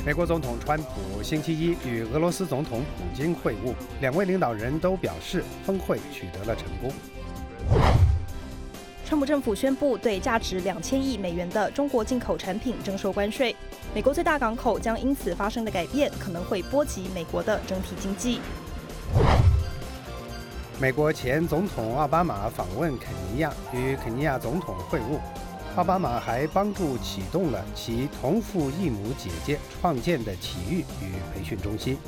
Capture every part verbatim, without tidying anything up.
美国总统川普星期一与俄罗斯总统普京会晤，两位领导人都表示峰会取得了成功。 川普政府宣布对价值两千亿美元的中国进口产品征收关税，美国最大港口将因此发生的改变可能会波及美国的整体经济。 美国前总统奥巴马访问肯尼亚，与肯尼亚总统会晤。奥巴马还帮助启动了其同父异母姐姐创建的体育与培训中心。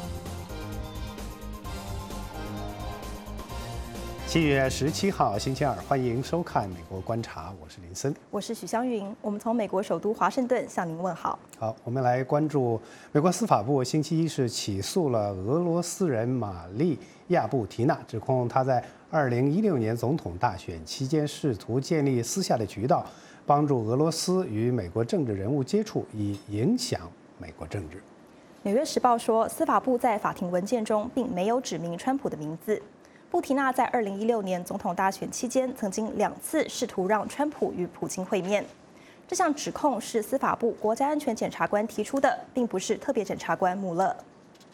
七月十七号星期二，欢迎收看《美国观察》，我是林森， 我是许湘云，我们从美国首都华盛顿向您问好。 好，我们来关注美国司法部星期一是起诉了俄罗斯人玛丽亚布提娜，指控他在二零一六年总统大选期间试图建立私下的渠道，帮助俄罗斯与美国政治人物接触，以影响美国政治。 纽约时报说，司法部在法庭文件中并没有指明川普的名字。布提娜在二零一六年总统大选期间曾经两次试图让川普与普京会面。这项指控是司法部国家安全检察官提出的，并不是特别检察官穆勒。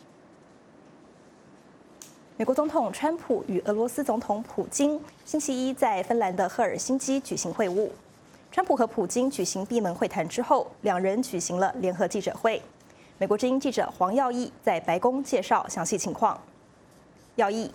美国总统川普与俄罗斯总统普京星期一在芬兰的赫尔辛基举行会晤。川普和普京举行闭门会谈之后，两人举行了联合记者会。美国之音记者黄耀义在白宫介绍详细情况。耀义。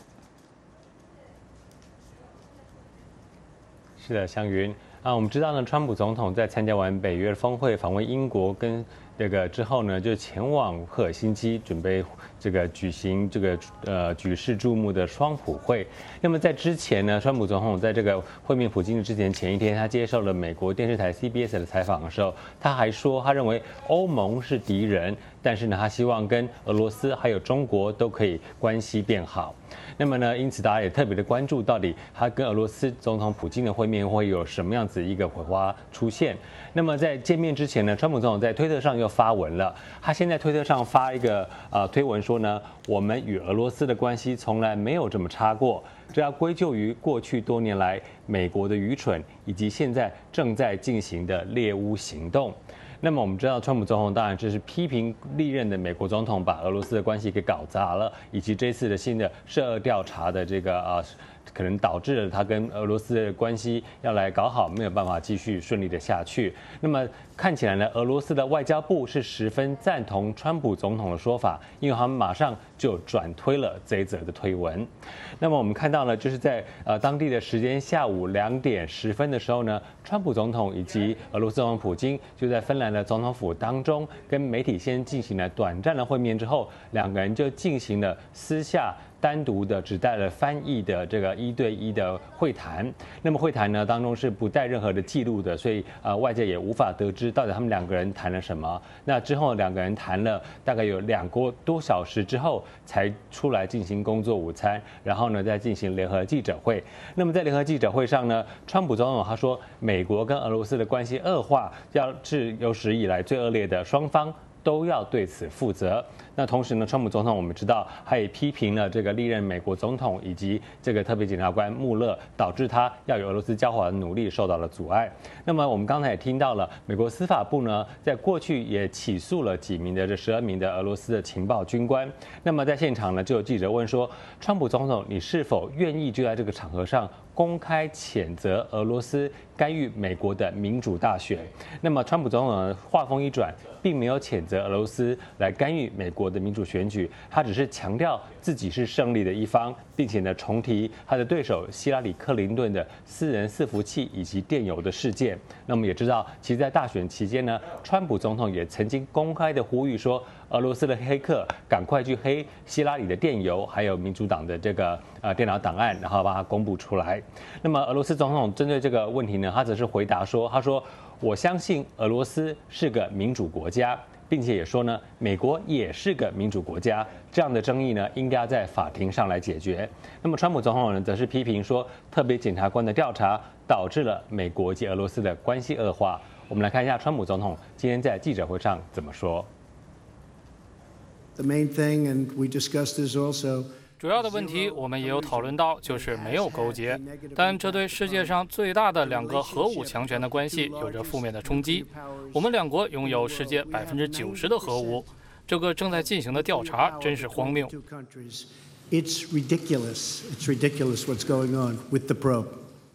是的，湘云啊，我们知道呢，川普总统在参加完北约峰会，访问英国跟这个之后呢，就前往赫尔辛基，准备这个举行这个呃举世注目的双普会。那么在之前呢，川普总统在这个会面普京之前前一天，他接受了美国电视台 C B S 的采访的时候，他还说，他认为欧盟是敌人，但是呢，他希望跟俄罗斯还有中国都可以关系变好。那么呢，因此大家也特别的关注，到底他跟俄罗斯总统普京的会面会有什么样子一个火花出现？那么在见面之前呢，川普总统在推特上又发文了，他现在推特上发一个呃推文说呢，我们与俄罗斯的关系从来没有这么差过，这要归咎于过去多年来美国的愚蠢，以及现在正在进行的猎巫行动。那么我们知道，川普总统当然就是批评历任的美国总统把俄罗斯的关系给搞砸了，以及这次的新的涉俄调查的这个啊，可能导致了他跟俄罗斯的关系要来搞好，没有办法继续顺利的下去。那么看起来呢，俄罗斯的外交部是十分赞同川普总统的说法，因为他们马上就转推了这一则的推文。那么我们看到呢，就是在呃当地的时间下午两点十分的时候呢，川普总统以及俄罗斯总统普京就在芬兰的总统府当中跟媒体先进行了短暂的会面之后，两个人就进行了私下单独的只带了翻译的这个一对一的会谈。那么会谈呢当中是不带任何的记录的，所以呃外界也无法得知到底他们两个人谈了什么。那之后两个人谈了大概有两个多小时之后才出来进行工作午餐，然后呢再进行联合记者会。那么在联合记者会上呢，川普总统他说美国跟俄罗斯的关系恶化，要是有史以来最恶劣的，双方都要对此负责。那同时呢，川普总统我们知道，他也批评了这个历任美国总统以及这个特别检察官穆勒，导致他要与俄罗斯交好的努力受到了阻碍。那么我们刚才也听到了，美国司法部呢，在过去也起诉了几名的这十二名的俄罗斯的情报军官。那么在现场呢，就有记者问说，川普总统，你是否愿意就在这个场合上公开谴责俄罗斯干预美国的民主大选？那么川普总统话锋一转，并没有谴责俄罗斯来干预美国的民主选举，他只是强调自己是胜利的一方，并且呢重提他的对手希拉里·克林顿的私人伺服器以及电邮的事件。那么也知道，其实在大选期间呢，川普总统也曾经公开的呼吁说，俄罗斯的黑客赶快去黑希拉里的电邮，还有民主党的这个呃电脑档案，然后把它公布出来。那么俄罗斯总统针对这个问题呢，他则是回答说，他说我相信俄罗斯是个民主国家，并且也说呢，美国也是个民主国家，这样的争议呢，应该在法庭上来解决。那么川普总统呢，则是批评说，特别检察官的调查导致了美国及俄罗斯的关系恶化。我们来看一下川普总统今天在记者会上怎么说。 The main thing, and we discussed this also, 主要的问题我们也有讨论到，就是没有勾结，但这对世界上最大的两个核武强权的关系有着负面的冲击。我们两国拥有世界百分之九十的核武，这个正在进行的调查真是荒谬。 It's ridiculous. It's ridiculous what's going on with the probe.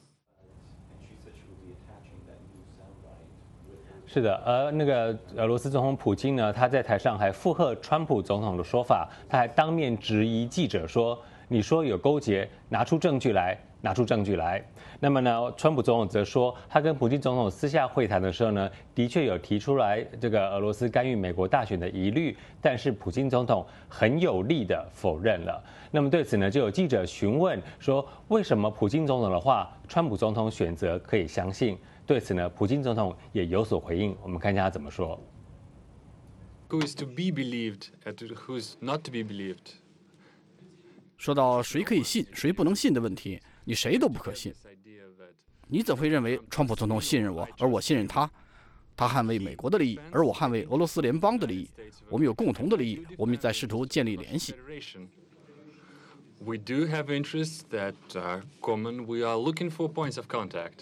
是的，而那个俄罗斯总统普京呢，他在台上还附和川普总统的说法，他还当面质疑记者说：“你说有勾结，拿出证据来，拿出证据来。”那么呢，川普总统则说，他跟普京总统私下会谈的时候呢，的确有提出来这个俄罗斯干预美国大选的疑虑，但是普京总统很有力的否认了。那么对此呢，就有记者询问说，为什么普京总统的话，川普总统选择可以相信？对此呢，普京总统也有所回应，我们看一下他怎么说。 Who is to be believed and who is not to be believed? 说到谁可以信，谁不能信的问题，你谁都不可信。你怎会认为川普总统信任我，而我信任他？他捍卫美国的利益，而我捍卫俄罗斯联邦的利益。我们有共同的利益，我们在试图建立联系。 We do have interests that are common. We are looking for points of contact.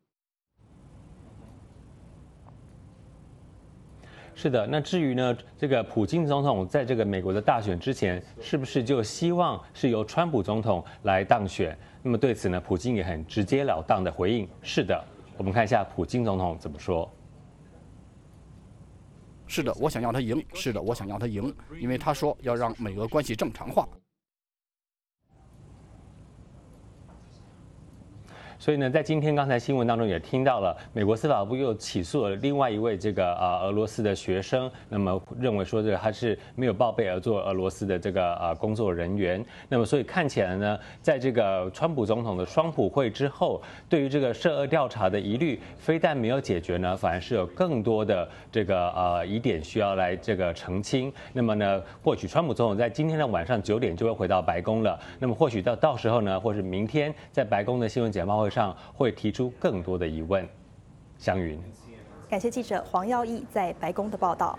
是的，那至于呢，这个普京总统在这个美国的大选之前，是不是就希望是由川普总统来当选？那么对此呢，普京也很直截了当的回应：是的。我们看一下普京总统怎么说。 是的，我想要他赢。是的，我想要他赢，因为他说要让美俄关系正常化。 所以呢，在今天刚才新闻当中也听到了，美国司法部又起诉了另外一位这个啊俄罗斯的学生，那么认为说这个他是没有报备而做俄罗斯的这个啊工作人员。那么所以看起来呢，在这个川普总统的双普会之后，对于这个涉俄调查的疑虑，非但没有解决呢，反而是有更多的这个呃疑点需要来这个澄清。那么呢，或许川普总统在今天的晚上九点就会回到白宫了。那么或许到到时候呢，或是明天在白宫的新闻简报会上会提出更多的疑问。湘云， 感谢记者黄耀义在白宫的报道。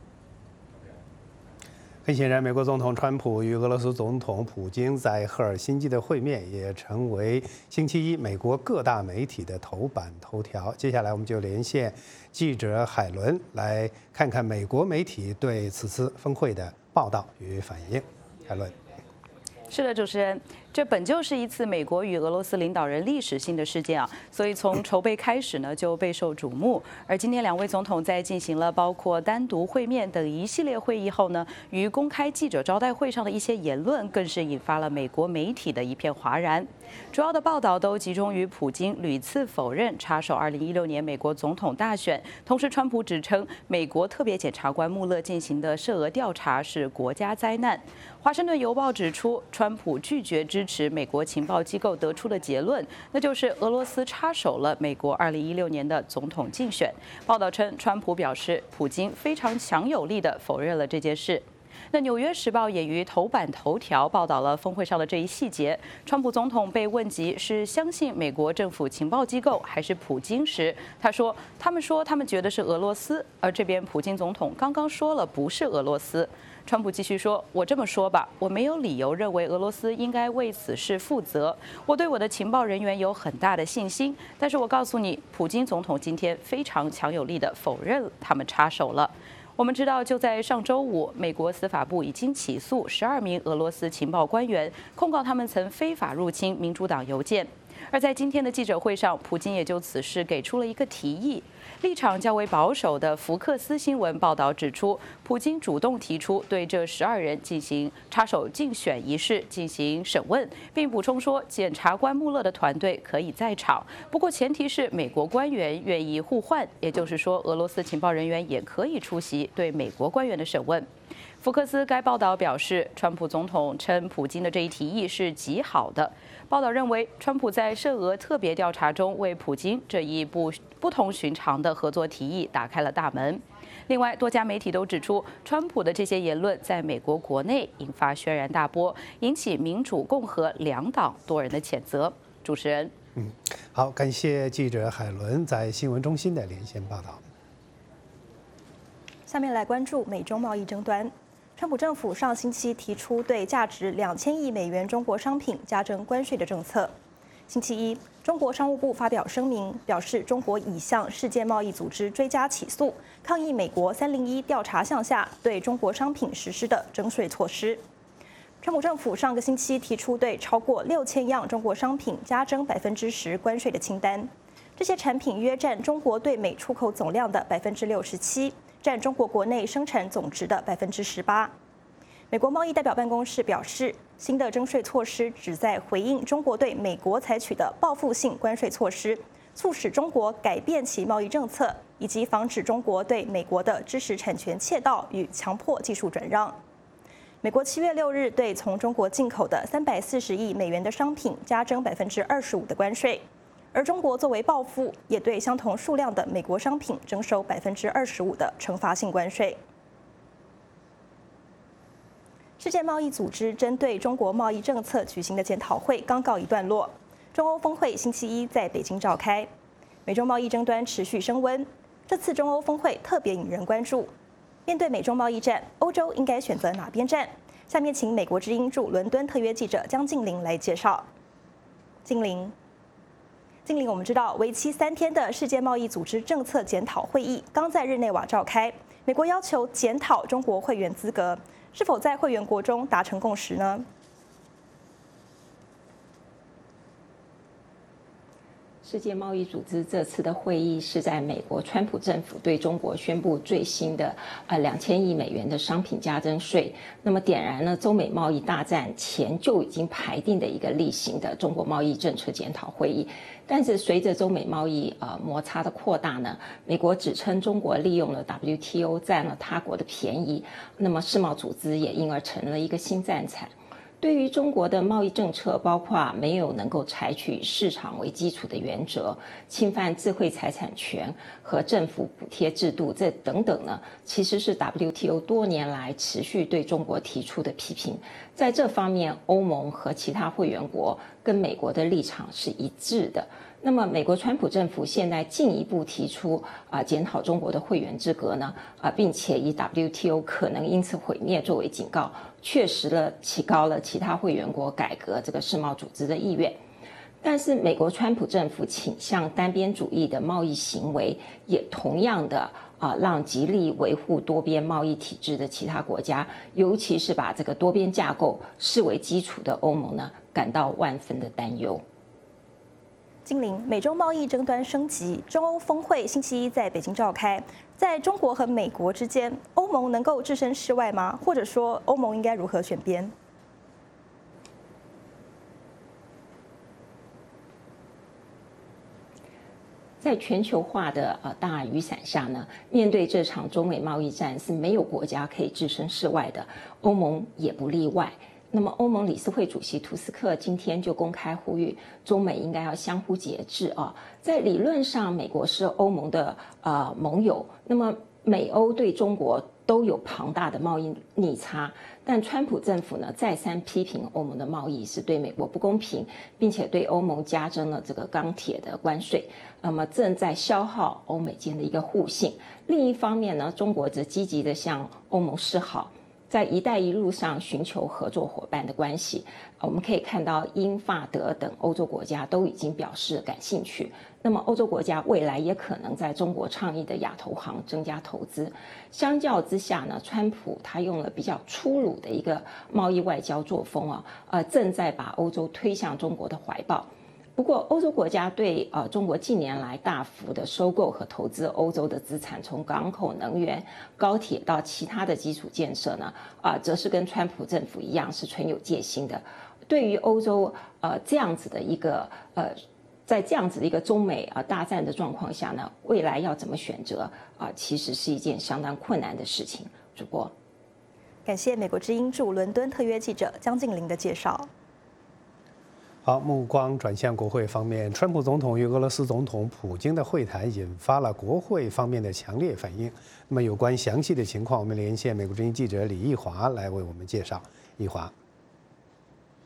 很显然，美国总统川普与俄罗斯总统普京在赫尔辛基的会面也成为星期一美国各大媒体的头版头条。接下来，我们就连线记者海伦，来看看美国媒体对此次峰会的报道与反应。海伦。 是的，主持人，这本就是一次美国与俄罗斯领导人历史性的事件啊，所以从筹备开始呢就备受瞩目。而今天两位总统在进行了包括单独会面等一系列会议后呢，于公开记者招待会上的一些言论，更是引发了美国媒体的一片哗然。主要的报道都集中于普京屡次否认插手二零一六年美国总统大选，同时川普指称美国特别检察官穆勒进行的涉俄调查是国家灾难。华盛顿邮报指出，川普拒绝支持美国情报机构得出的结论，那就是俄罗斯插手了美国二零一六年的总统竞选。报道称，川普表示，普京非常强有力地否认了这件事。那《纽约时报》也于头版头条报道了峰会上的这一细节。川普总统被问及是相信美国政府情报机构还是普京时，他说：“他们说他们觉得是俄罗斯。”而这边普京总统刚刚说了不是俄罗斯。川普继续说：“我这么说吧，我没有理由认为俄罗斯应该为此事负责。我对我的情报人员有很大的信心，但是我告诉你，普京总统今天非常强有力地否认他们插手了。”我们知道，就在上周五，美国司法部已经起诉十二名俄罗斯情报官员，控告他们曾非法入侵民主党邮件。而在今天的记者会上，普京也就此事给出了一个提议。立场较为保守的福克斯新闻报道指出，普京主动提出对这十二人进行插手竞选仪式进行审问，并补充说，检察官穆勒的团队可以在场，不过前提是美国官员愿意互换，也就是说，俄罗斯情报人员也可以出席对美国官员的审问。福克斯该报道表示，川普总统称普京的这一提议是极好的。报道认为，川普在涉俄特别调查中为普京这一不不同寻常的合作提议打开了大门。另外，多家媒体都指出，川普的这些言论在美国国内引发轩然大波，引起民主、共和两党多人的谴责。主持人， 嗯，好，感谢记者海伦在新闻中心的连线报道。 下面来关注美中贸易争端。 川普政府上星期提出对价值两千亿美元中国商品加征关税的政策。星期一，中国商务部发表声明，表示中国已向世界贸易组织追加起诉，抗议美国三零一调查项下对中国商品实施的征税措施。川普政府上个星期提出对超过六千样中国商品加征百分之十关税的清单，这些产品约占中国对美出口总量的百分之六十七，占中国国内生产总值的百分之十八。美国贸易代表办公室表示，新的征税措施旨在回应中国对美国采取的报复性关税措施，促使中国改变其贸易政策，以及防止中国对美国的知识产权窃盗与强迫技术转让。美国七月六日对从中国进口的三百四十亿美元的商品加征百分之二十五的关税，而中国作为报复，也对相同数量的美国商品征收百分之二十五的惩罚性关税。世界贸易组织针对中国贸易政策举行的检讨会刚告一段落，中欧峰会星期一在北京召开，美中贸易争端持续升温。这次中欧峰会特别引人关注，面对美中贸易战，欧洲应该选择哪边站？下面请美国之音驻伦敦特约记者江静玲来介绍。静玲，静玲，我们知道为期三天的世界贸易组织政策检讨会议刚在日内瓦召开，美国要求检讨中国会员资格。是否在会员国中达成共识呢？ 世界贸易组织这次的会议是在美国川普政府对中国宣布最新的呃两千亿美元的商品加征税，那么点燃了中美贸易大战前就已经排定的一个例行的中国贸易政策检讨会议。但是随着中美贸易呃摩擦的扩大呢，美国指称中国利用了 W T O 占了他国的便宜，那么世贸组织也因而成了一个新战场。对于中国的贸易政策，包括没有能够采取市场为基础的原则、侵犯智慧财产权和政府补贴制度，这等等呢，其实是 W T O 多年来持续对中国提出的批评。在这方面，欧盟和其他会员国跟美国的立场是一致的。那么，美国川普政府现在进一步提出啊、呃、检讨中国的会员资格呢啊、呃，并且以 W T O 可能因此毁灭作为警告，确实了提高了其他会员国改革这个世贸组织的意愿。但是，美国川普政府倾向单边主义的贸易行为，也同样的啊、呃、让极力维护多边贸易体制的其他国家，尤其是把这个多边架构视为基础的欧盟呢，感到万分的担忧。 金玲，美中贸易争端升级，中欧峰会星期一在北京召开。在中国和美国之间，欧盟能够置身事外吗？或者说，欧盟应该如何选边？ 在全球化的呃大雨伞下呢，面对这场中美贸易战，是没有国家可以置身事外的，欧盟也不例外。那么，欧盟理事会主席图斯克今天就公开呼吁，中美应该要相互节制啊。在理论上，美国是欧盟的呃盟友，那么美欧对中国都有庞大的贸易逆差，但川普政府呢再三批评欧盟的贸易是对美国不公平，并且对欧盟加征了这个钢铁的关税，那么正在消耗欧美间的一个互信。另一方面呢，中国则积极的向欧盟示好。在“一带一路”上寻求合作伙伴的关系，我们可以看到英、法、德等欧洲国家都已经表示感兴趣。那么，欧洲国家未来也可能在中国倡议的亚投行增加投资。相较之下呢，川普他用了比较粗鲁的一个贸易外交作风啊，呃，正在把欧洲推向中国的怀抱。不过，欧洲国家对呃中国近年来大幅的收购和投资欧洲的资产，从港口、能源、高铁到其他的基础建设呢，啊、呃，则是跟川普政府一样是存有戒心的。对于欧洲呃这样子的一个呃，在这样子的一个中美啊、呃、大战的状况下呢，未来要怎么选择啊、呃，其实是一件相当困难的事情。主播， 感谢美国之音驻伦敦特约记者江静玲的介绍。 好，目光转向国会方面，川普总统与俄罗斯总统普京的会谈引发了国会方面的强烈反应。那么，有关详细的情况，我们连线美国之音记者李义华来为我们介绍。义华，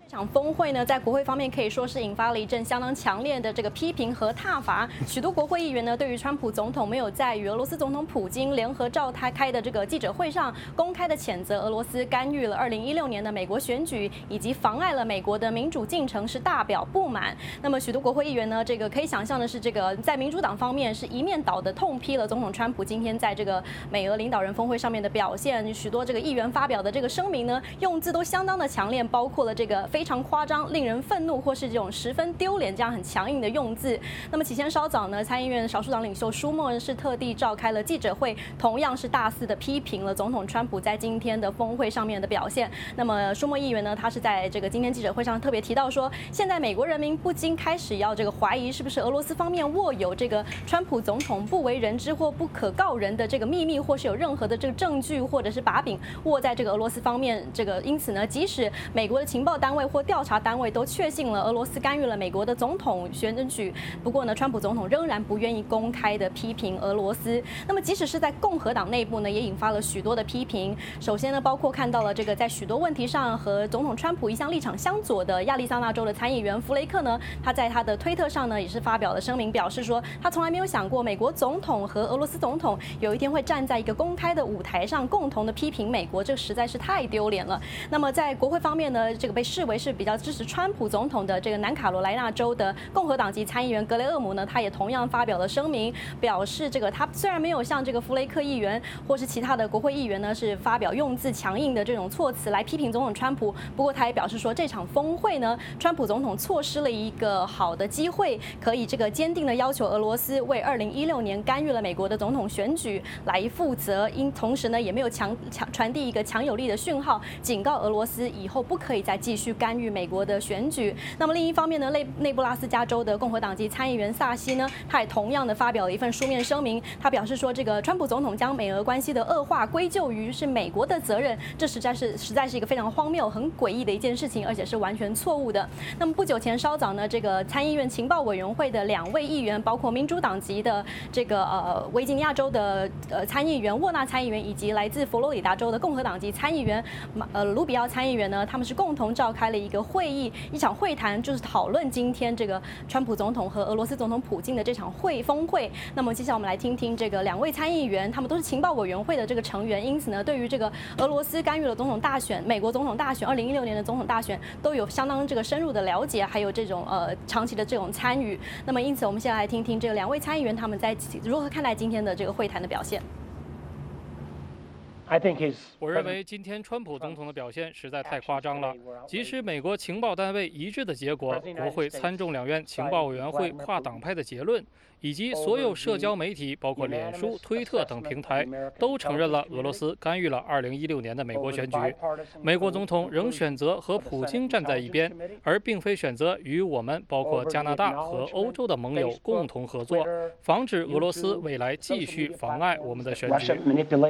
这场峰会呢，在国会方面可以说是引发了一阵相当强烈的这个批评和挞伐。许多国会议员呢，对于川普总统没有在与俄罗斯总统普京联合召开的这个记者会上公开的谴责俄罗斯干预了二零一六年的美国选举，以及妨碍了美国的民主进程，是大表不满。那么许多国会议员呢，这个可以想象的是，这个在民主党方面是一面倒的痛批了总统川普今天在这个美俄领导人峰会上面的表现。许多这个议员发表的这个声明呢，用字都相当的强烈，包括了这个非常夸张、令人愤怒或是这种十分丢脸这样很强硬的用字。那么起先稍早呢，参议院少数党领袖舒默是特地召开了记者会，同样是大肆的批评了总统川普在今天的峰会上面的表现。那么舒默议员呢，他是在这个今天记者会上特别提到说，现在美国人民不禁开始要这个怀疑，是不是俄罗斯方面握有这个川普总统不为人知或不可告人的这个秘密，或是有任何的这个证据或者是把柄握在这个俄罗斯方面。这个因此呢，即使美国的情报单位或调查单位都确信了俄罗斯干预了美国的总统选举，不过呢，川普总统仍然不愿意公开的批评俄罗斯。那么即使是在共和党内部呢，也引发了许多的批评。首先呢，包括看到了这个在许多问题上和总统川普一向立场相左的亚利桑那州的参议员弗雷克呢，他在他的推特上呢也是发表了声明，表示说他从来没有想过美国总统和俄罗斯总统有一天会站在一个公开的舞台上共同的批评美国，这实在是太丢脸了。那么在国会方面呢，这个被视为是比较支持川普总统的这个南卡罗来纳州的共和党籍参议员格雷厄姆呢，他也同样发表了声明，表示这个他虽然没有像这个弗雷克议员或是其他的国会议员呢是发表用字强硬的这种措辞来批评总统川普，不过他也表示说这场峰会呢，川普总统错失了一个好的机会，可以这个坚定的要求俄罗斯为二零一六年干预了美国的总统选举来负责，因同时呢也没有强强传递一个强有力的讯号，警告俄罗斯以后不可以再继续干预美国的选举。那么另一方面呢，内内布拉斯加州的共和党籍参议员萨西呢，他也同样的发表了一份书面声明，他表示说，这个川普总统将美俄关系的恶化归咎于是美国的责任，这实在是实在是一个非常荒谬、很诡异的一件事情，而且是完全错误的。那么不久前稍早呢，这个参议院情报委员会的两位议员，包括民主党籍的这个呃维吉尼亚州的呃参议员沃纳参议员，以及来自佛罗里达州的共和党籍参议员呃卢比奥参议员呢，他们是共同召开了一个会议，一场会谈，就是讨论今天这个川普总统和俄罗斯总统普京的这场会峰会。那么接下来我们来听听这个两位参议员，他们都是情报委员会的这个成员，因此呢，对于这个俄罗斯干预了总统大选、美国总统大选、二零一六年的总统大选都有相当这个深入的了解，还有这种呃长期的这种参与。那么因此，我们先来听听这个两位参议员他们在如何看待今天的这个会谈的表现。 我认为今天川普总统的表现实在太夸张了。即使美国情报单位一致的结果，国会参众两院情报委员会跨党派的结论，以及所有社交媒体，包括脸书、推特等平台，都承认了俄罗斯干预了二零一六年的美国选举。美国总统仍选择和普京站在一边，而并非选择与我们，包括加拿大和欧洲的盟友共同合作，防止俄罗斯未来继续妨碍我们的选举。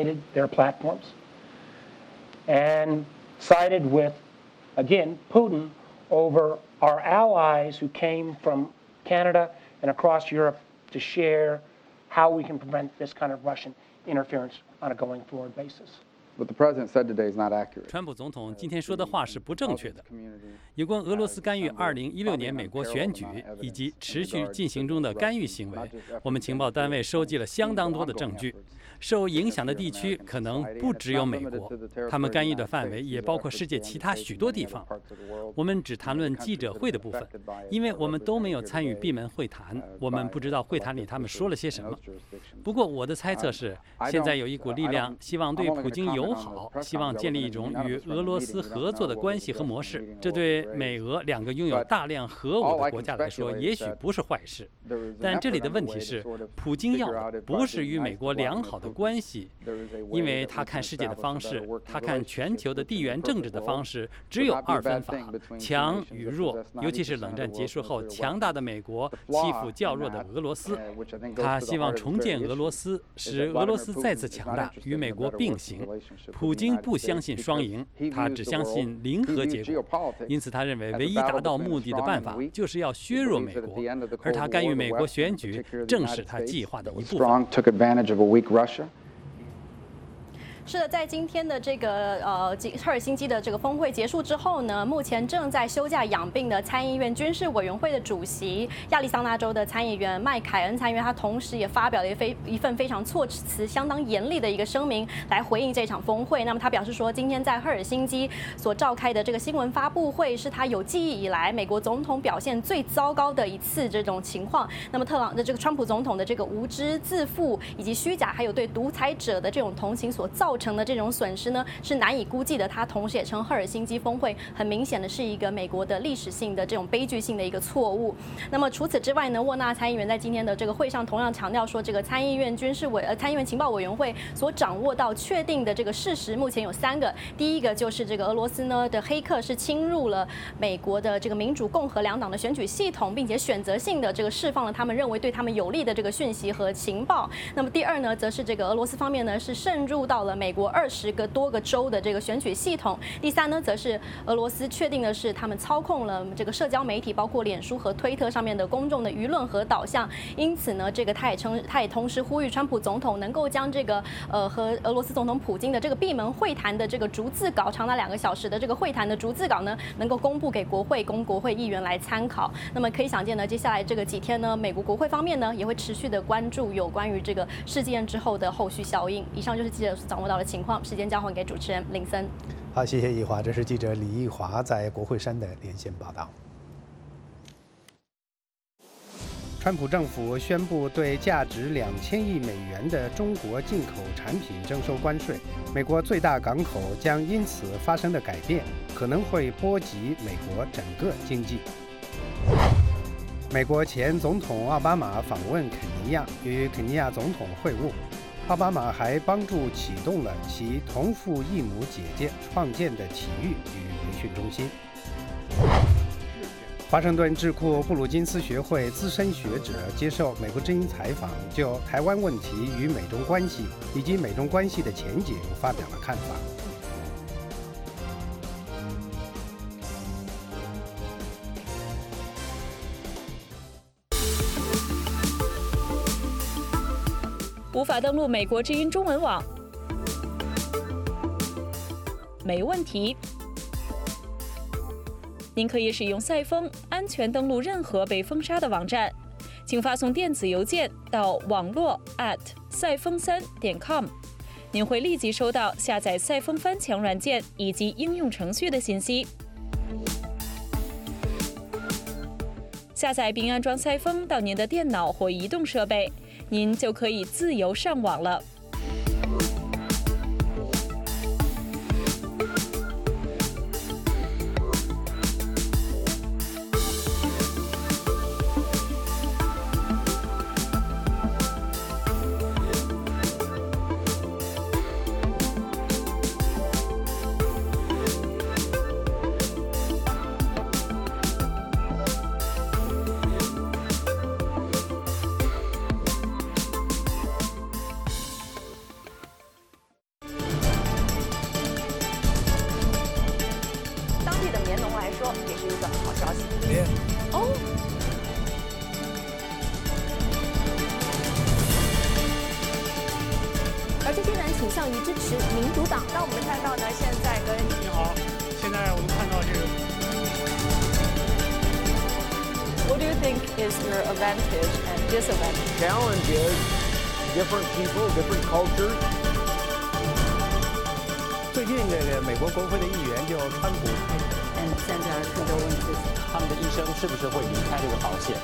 And sided with, again, Putin over our allies who came from Canada and across Europe to share how we can prevent this kind of Russian interference on a going forward basis. What the president said today is not accurate. 川普总统今天说的话是不正确的。有关俄罗斯干预二零一六年美国选举以及持续进行中的干预行为，我们情报单位收集了相当多的证据。受影响的地区可能不只有美国，他们干预的范围也包括世界其他许多地方。我们只谈论记者会的部分，因为我们都没有参与闭门会谈，我们不知道会谈里他们说了些什么。不过我的猜测是，现在有一股力量希望对普京友好，希望建立一种与俄罗斯合作的关系和模式。这对美俄两个拥有大量核武的国家来说，也许不是坏事。但这里的问题是，普京要的不是与美国良好的关系，因为他看世界的方式，他看全球的地缘政治的方式只有二分法，强与弱，尤其是冷战结束后，强大的美国欺负较弱的俄罗斯。他希望重建俄罗斯，使俄罗斯再次强大，与美国并行。普京不相信双赢，他只相信零和结果，因此他认为唯一达到目的的办法就是要削弱美国，而他干预美国选举正是他计划的一部分。 是的，在今天的这个呃赫尔辛基的这个峰会结束之后呢，目前正在休假养病的参议院军事委员会的主席亚利桑那州的参议员麦凯恩参议员，他同时也发表了一非一份非常措辞相当严厉的一个声明来回应这场峰会。那么他表示说，今天在赫尔辛基所召开的这个新闻发布会是他有记忆以来美国总统表现最糟糕的一次这种情况。那么特朗的这个川普总统的这个无知自负以及虚假，还有对独裁者的这种同情所造成的这种损失呢，是难以估计的。他同时也称赫尔辛基峰会很明显的是一个美国的历史性的这种悲剧性的一个错误。那么除此之外呢，沃纳参议员在今天的这个会上同样强调说，这个参议院军事委呃参议院情报委员会所掌握到确定的这个事实，目前有三个。第一个就是这个俄罗斯呢的黑客是侵入了美国的这个民主共和两党的选举系统，并且选择性的这个释放了他们认为对他们有利的这个讯息和情报。那么第二呢，则是这个俄罗斯方面呢是渗入到了美国二十个多个州的这个选举系统。第三呢，则是俄罗斯确定的是他们操控了这个社交媒体，包括脸书和推特上面的公众的舆论和导向。因此呢，这个他也称，他也同时呼吁川普总统能够将这个呃和俄罗斯总统普京的这个闭门会谈的这个逐字稿，长达两个小时的这个会谈的逐字稿呢，能够公布给国会，供国会议员来参考。那么可以想见呢，接下来这个几天呢，美国国会方面呢也会持续的关注有关于这个事件之后的后续效应。以上就是记者所掌握到的情况，时间交还给主持人林森。 好，谢谢易华，这是记者李易华在国会山的连线报道。川普政府宣布对价值两千亿美元的中国进口产品征收关税，美国最大港口将因此发生的改变，可能会波及美国整个经济。美国前总统奥巴马访问肯尼亚，与肯尼亚总统会晤。奥巴马还帮助启动了其同父异母姐姐创建的体育与培训中心。华盛顿智库布鲁金斯学会资深学者接受美国之音采访，就台湾问题与美中关系以及美中关系的前景发表了看法。 无法登录美国之音中文网？没问题。您可以使用赛风安全登录任何被封杀的网站，请发送电子邮件到网络 at 赛风三点 com， 您会立即收到下载赛风翻墙软件以及应用程序的信息。下载并安装赛风到您的电脑或移动设备，您就可以自由上网了。 最近这个美国国会的议员就川普， 嗯，现在这个问题， 他们的医生是不是会离开这个保险？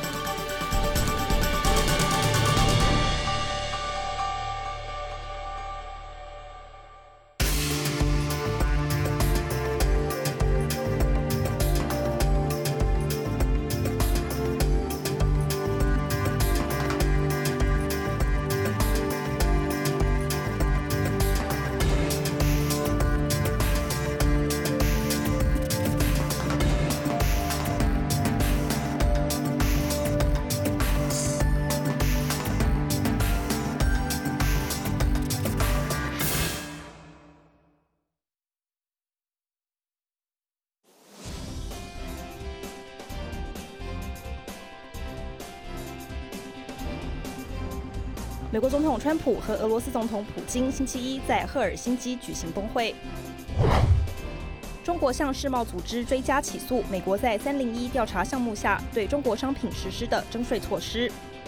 美国总统川普和俄罗斯总统普京星期一在赫尔辛基举行峰会。中国向世贸组织追加起诉美国在三零一调查项目下对中国商品实施的征税措施。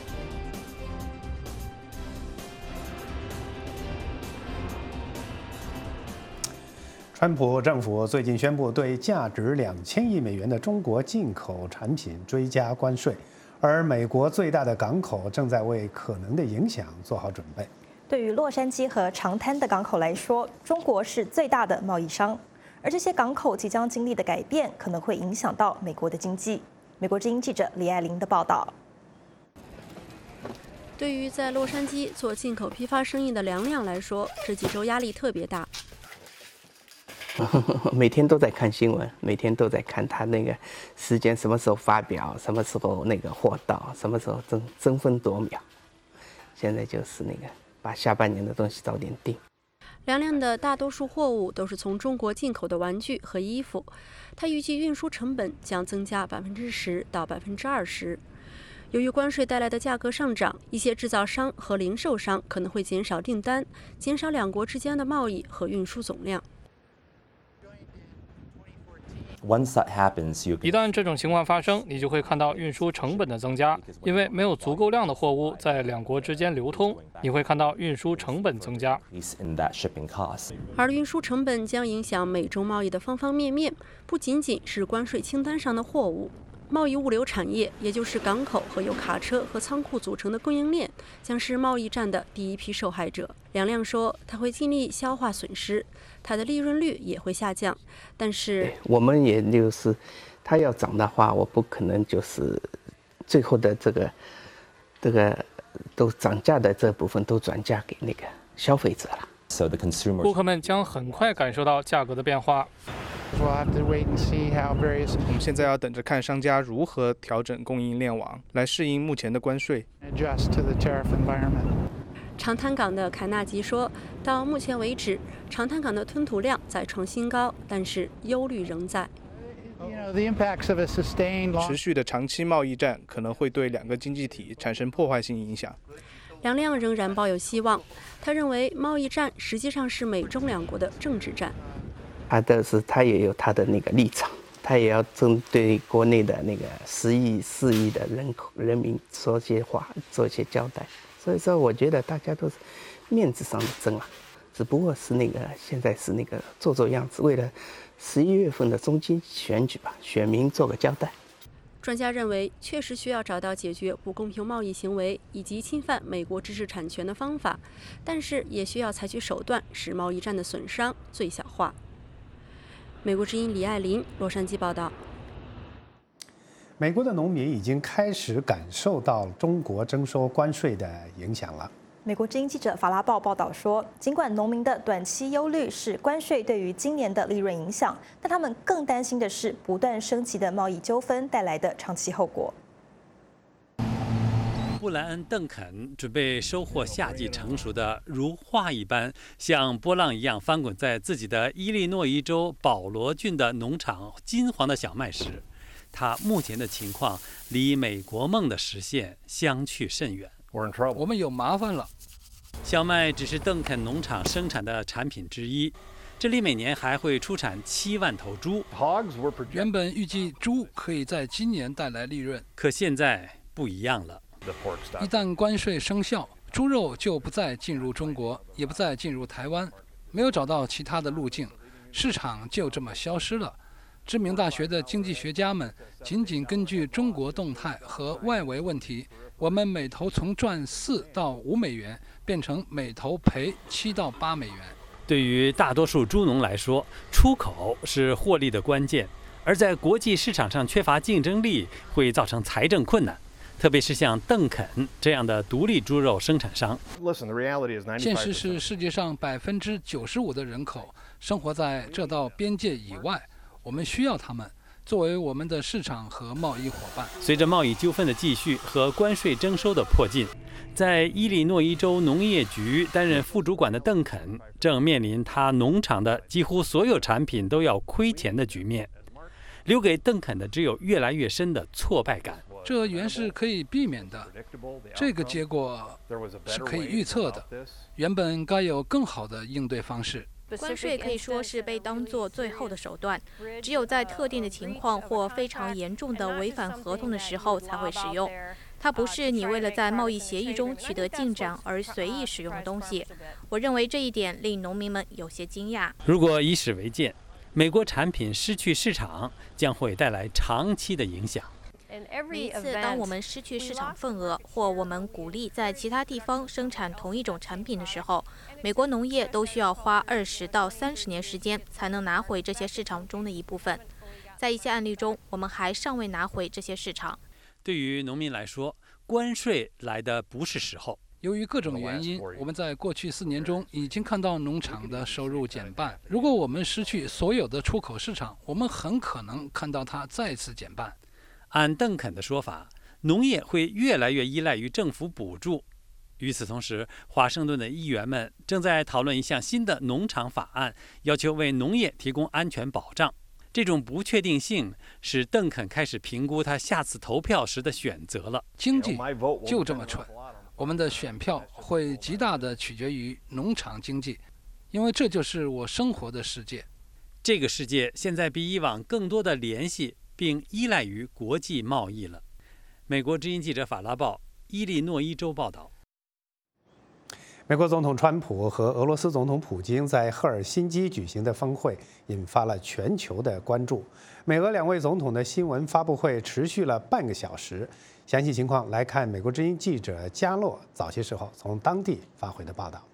川普政府最近宣布对价值两千亿美元的中国进口产品追加关税，而美国最大的港口正在为可能的影响做好准备。 对于洛杉矶和长滩的港口来说，中国是最大的贸易商，而这些港口即将经历的改变可能会影响到美国的经济。美国之音记者李爱玲的报道。 对于在洛杉矶做进口批发生意的梁亮来说，这几周压力特别大。 每天都在看新闻，每天都在看他那个时间什么时候发表，什么时候那个货到，什么时候争争分夺秒。现在就是那个把下半年的东西早点定。 梁亮的大多数货物都是从中国进口的玩具和衣服，他预计运输成本将增加百分之十到百分之二十。由于关税带来的价格上涨，一些制造商和零售商可能会减少订单，减少两国之间的贸易和运输总量。 一旦这种情况发生，你就会看到运输成本的增加，因为没有足够量的货物在两国之间流通，你会看到运输成本增加。 而运输成本将影响美中贸易的方方面面，不仅仅是关税清单上的货物。贸易物流产业，也就是港口和由卡车和仓库组成的供应链，将是贸易战的第一批受害者。梁亮说，他会尽力消化损失，他的利润率也会下降。但是我们也就是，他要涨的话，我不可能就是最后的这个这个都涨价的这部分都转嫁给那个消费者了。 顾客们将很快感受到价格的变化。 我们现在要等着看商家如何调整供应链网，来适应目前的关税。 长滩港的凯纳吉说，到目前为止，长滩港的吞吐量在创新高，但是忧虑仍在。 持续的长期贸易战可能会对两个经济体产生破坏性影响。 梁亮仍然抱有希望，他认为贸易战实际上是美中两国的政治战。 他的是他也有他的那个立场，他也要针对国内的那个十亿、四亿的人口人民说些话，做一些交代。所以说，我觉得大家都是面子上的争啊，只不过是那个现在是那个做做样子，为了十一月份的中期选举吧，选民做个交代。 专家认为，确实需要找到解决不公平贸易行为以及侵犯美国知识产权的方法，但是也需要采取手段，使贸易战的损伤最小化。美国之音李爱玲，洛杉矶报道。 美国的农民已经开始感受到中国征收关税的影响了。 美国之音记者法拉报报道说，尽管农民的短期忧虑是关税对于今年的利润影响，但他们更担心的是不断升级的贸易纠纷带来的长期后果。 布莱恩·邓肯准备收获夏季成熟的如画一般像波浪一样翻滚在自己的伊利诺伊州保罗郡的农场金黄的小麦时，他目前的情况离美国梦的实现相去甚远。 我们有麻烦了。 小麦只是邓肯农场生产的产品之一，这里每年还会出产七万头猪。 原本预计猪可以在今年带来利润， 可现在不一样了。 一旦关税生效，猪肉就不再进入中国，也不再进入台湾，没有找到其他的路径，市场就这么消失了。知名大学的经济学家们仅仅根据中国动态和外围问题，我们每头从赚四到五美元变成每头赔七到八美元。 对于大多数猪农来说，出口是获利的关键，而在国际市场上缺乏竞争力会造成财政困难。特别是像邓肯这样的独立猪肉生产商。 现实是，世界上百分之九十五的人口生活在这道边界以外，我们需要他们作为我们的市场和贸易伙伴。 随着贸易纠纷的继续和关税征收的迫近，在伊利诺伊州农业局担任副主管的邓肯正面临他农场的几乎所有产品都要亏钱的局面。留给邓肯的只有越来越深的挫败感。 这原是可以避免的，这个结果是可以预测的，原本该有更好的应对方式。 关税可以说是被当作最后的手段，只有在特定的情况或非常严重的违反合同的时候才会使用。它不是你为了在贸易协议中取得进展而随意使用的东西。我认为这一点令农民们有些惊讶。 如果以史为鉴，美国产品失去市场将会带来长期的影响。 每一次当我们失去市场份额，或我们鼓励在其他地方生产同一种产品的时候，美国农业都需要花二十到三十年时间才能拿回这些市场中的一部分。在一些案例中，我们还尚未拿回这些市场。 对于农民来说，关税来的不是时候。 由于各种原因，我们在过去四年中已经看到农场的收入减半。如果我们失去所有的出口市场，我们很可能看到它再次减半。 按邓肯的说法，农业会越来越依赖于政府补助。与此同时，华盛顿的议员们正在讨论一项新的农场法案，要求为农业提供安全保障。这种不确定性使邓肯开始评估他下次投票时的选择了。 经济就这么蠢，我们的选票会极大地取决于农场经济，因为这就是我生活的世界。 这个世界现在比以往更多的联系并依赖于国际贸易了。美国之音记者法拉报，伊利诺伊州报道。 美国总统川普和俄罗斯总统普京在赫尔辛基举行的峰会引发了全球的关注。美俄两位总统的新闻发布会持续了半个小时。详细情况来看美国之音记者加洛早些时候从当地发回的报道。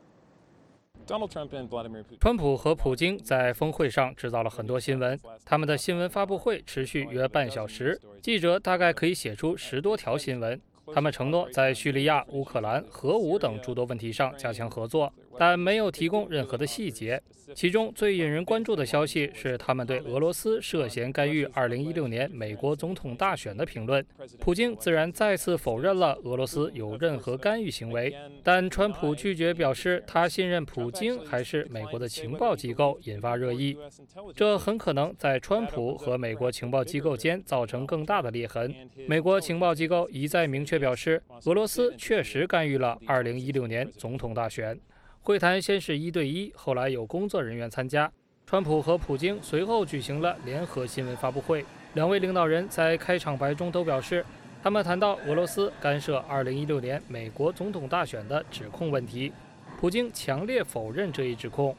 川普和普京在峰会上制造了很多新闻，他们的新闻发布会持续约半小时，记者大概可以写出十多条新闻。他们承诺在叙利亚、乌克兰、核武等诸多问题上加强合作，但没有提供任何的细节。其中最引人关注的消息是他们对俄罗斯涉嫌干预二零一六年美国总统大选的评论。普京自然再次否认了俄罗斯有任何干预行为，但川普拒绝表示他信任普京还是美国的情报机构，引发热议。这很可能在川普和美国情报机构间造成更大的裂痕。美国情报机构一再明确表示，俄罗斯确实干预了二零一六年总统大选。会谈先是一对一，后来有工作人员参加。川普和普京随后举行了联合新闻发布会，两位领导人在开场白中都表示，他们谈到俄罗斯干涉二零一六年美国总统大选的指控问题。普京强烈否认这一指控。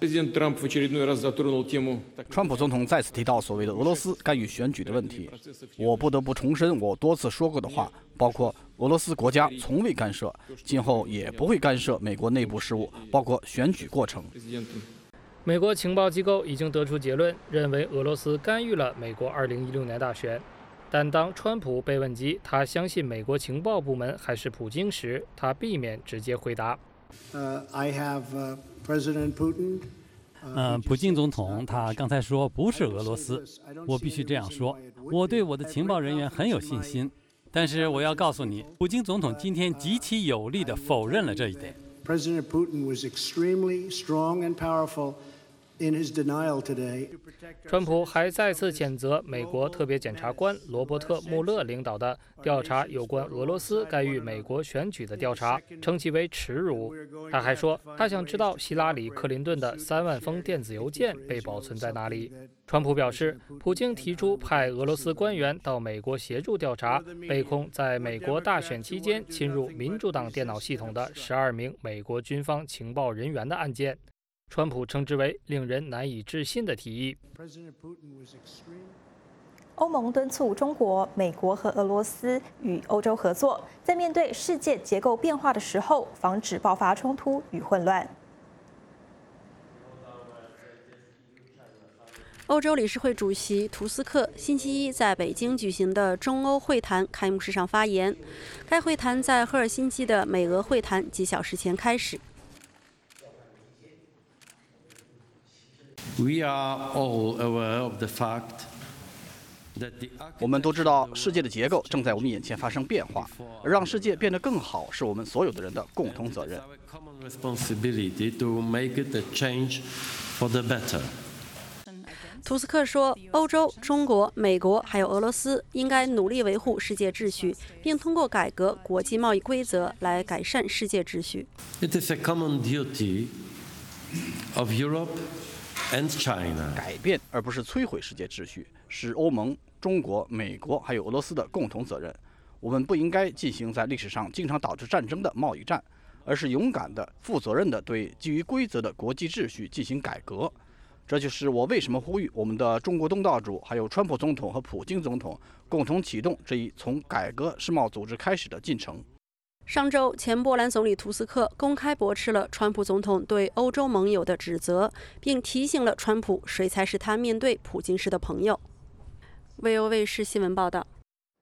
川普总统再次提到所谓的俄罗斯干预选举的问题。我不得不重申我多次说过的话，包括俄罗斯国家从未干涉，今后也不会干涉美国内部事务，包括选举过程。 美国情报机构已经得出结论，认为俄罗斯干预了美国二零一六年大选。但当川普被问及他相信美国情报部门还是普京时，他避免直接回答。 Uh, I have uh, President Putin. 嗯，普京总统他刚才说不是俄罗斯，我必须这样说，我对我的情报人员很有信心。但是我要告诉你，普京总统今天极其有力地否认了这一点。 President Putin was extremely strong and powerful in his denial today. 川普还再次谴责美国特别检察官罗伯特·穆勒领导的调查有关俄罗斯干预美国选举的调查，称其为耻辱。他还说，他想知道希拉里·克林顿的三万封电子邮件被保存在哪里。川普表示，普京提出派俄罗斯官员到美国协助调查被控在美国大选期间侵入民主党电脑系统的十二名美国军方情报人员的案件。川普称之为令人难以置信的提议。 欧盟敦促中国、美国和俄罗斯与欧洲合作，在面对世界结构变化的时候，防止爆发冲突与混乱。 欧洲理事会主席图斯克星期一在北京举行的中欧会谈开幕式上发言。该会谈在赫尔辛基的美俄会谈几小时前开始。 We are all aware of the fact that the 我们都知道，世界的结构正在我们眼前发生变化，而让世界变得更好是我们所有的人的共同责任。 responsibility to make it a change for the better. 图斯克说，欧洲、中国、美国还有俄罗斯应该努力维护世界秩序，并通过改革国际贸易规则来改善世界秩序。 It is a common duty of Europe and China. 改变而不是摧毁世界秩序，是欧盟、中国、美国还有俄罗斯的共同责任。我们不应该进行在历史上经常导致战争的贸易战，而是勇敢的、负责任的对基于规则的国际秩序进行改革。这就是我为什么呼吁我们的中国东道主，还有川普总统和普京总统共同启动这一从改革世贸组织开始的进程。 上周，前波兰总理图斯克公开驳斥了川普总统对欧洲盟友的指责，并提醒了川普谁才是他面对普京时的朋友。V O 卫视新闻报道。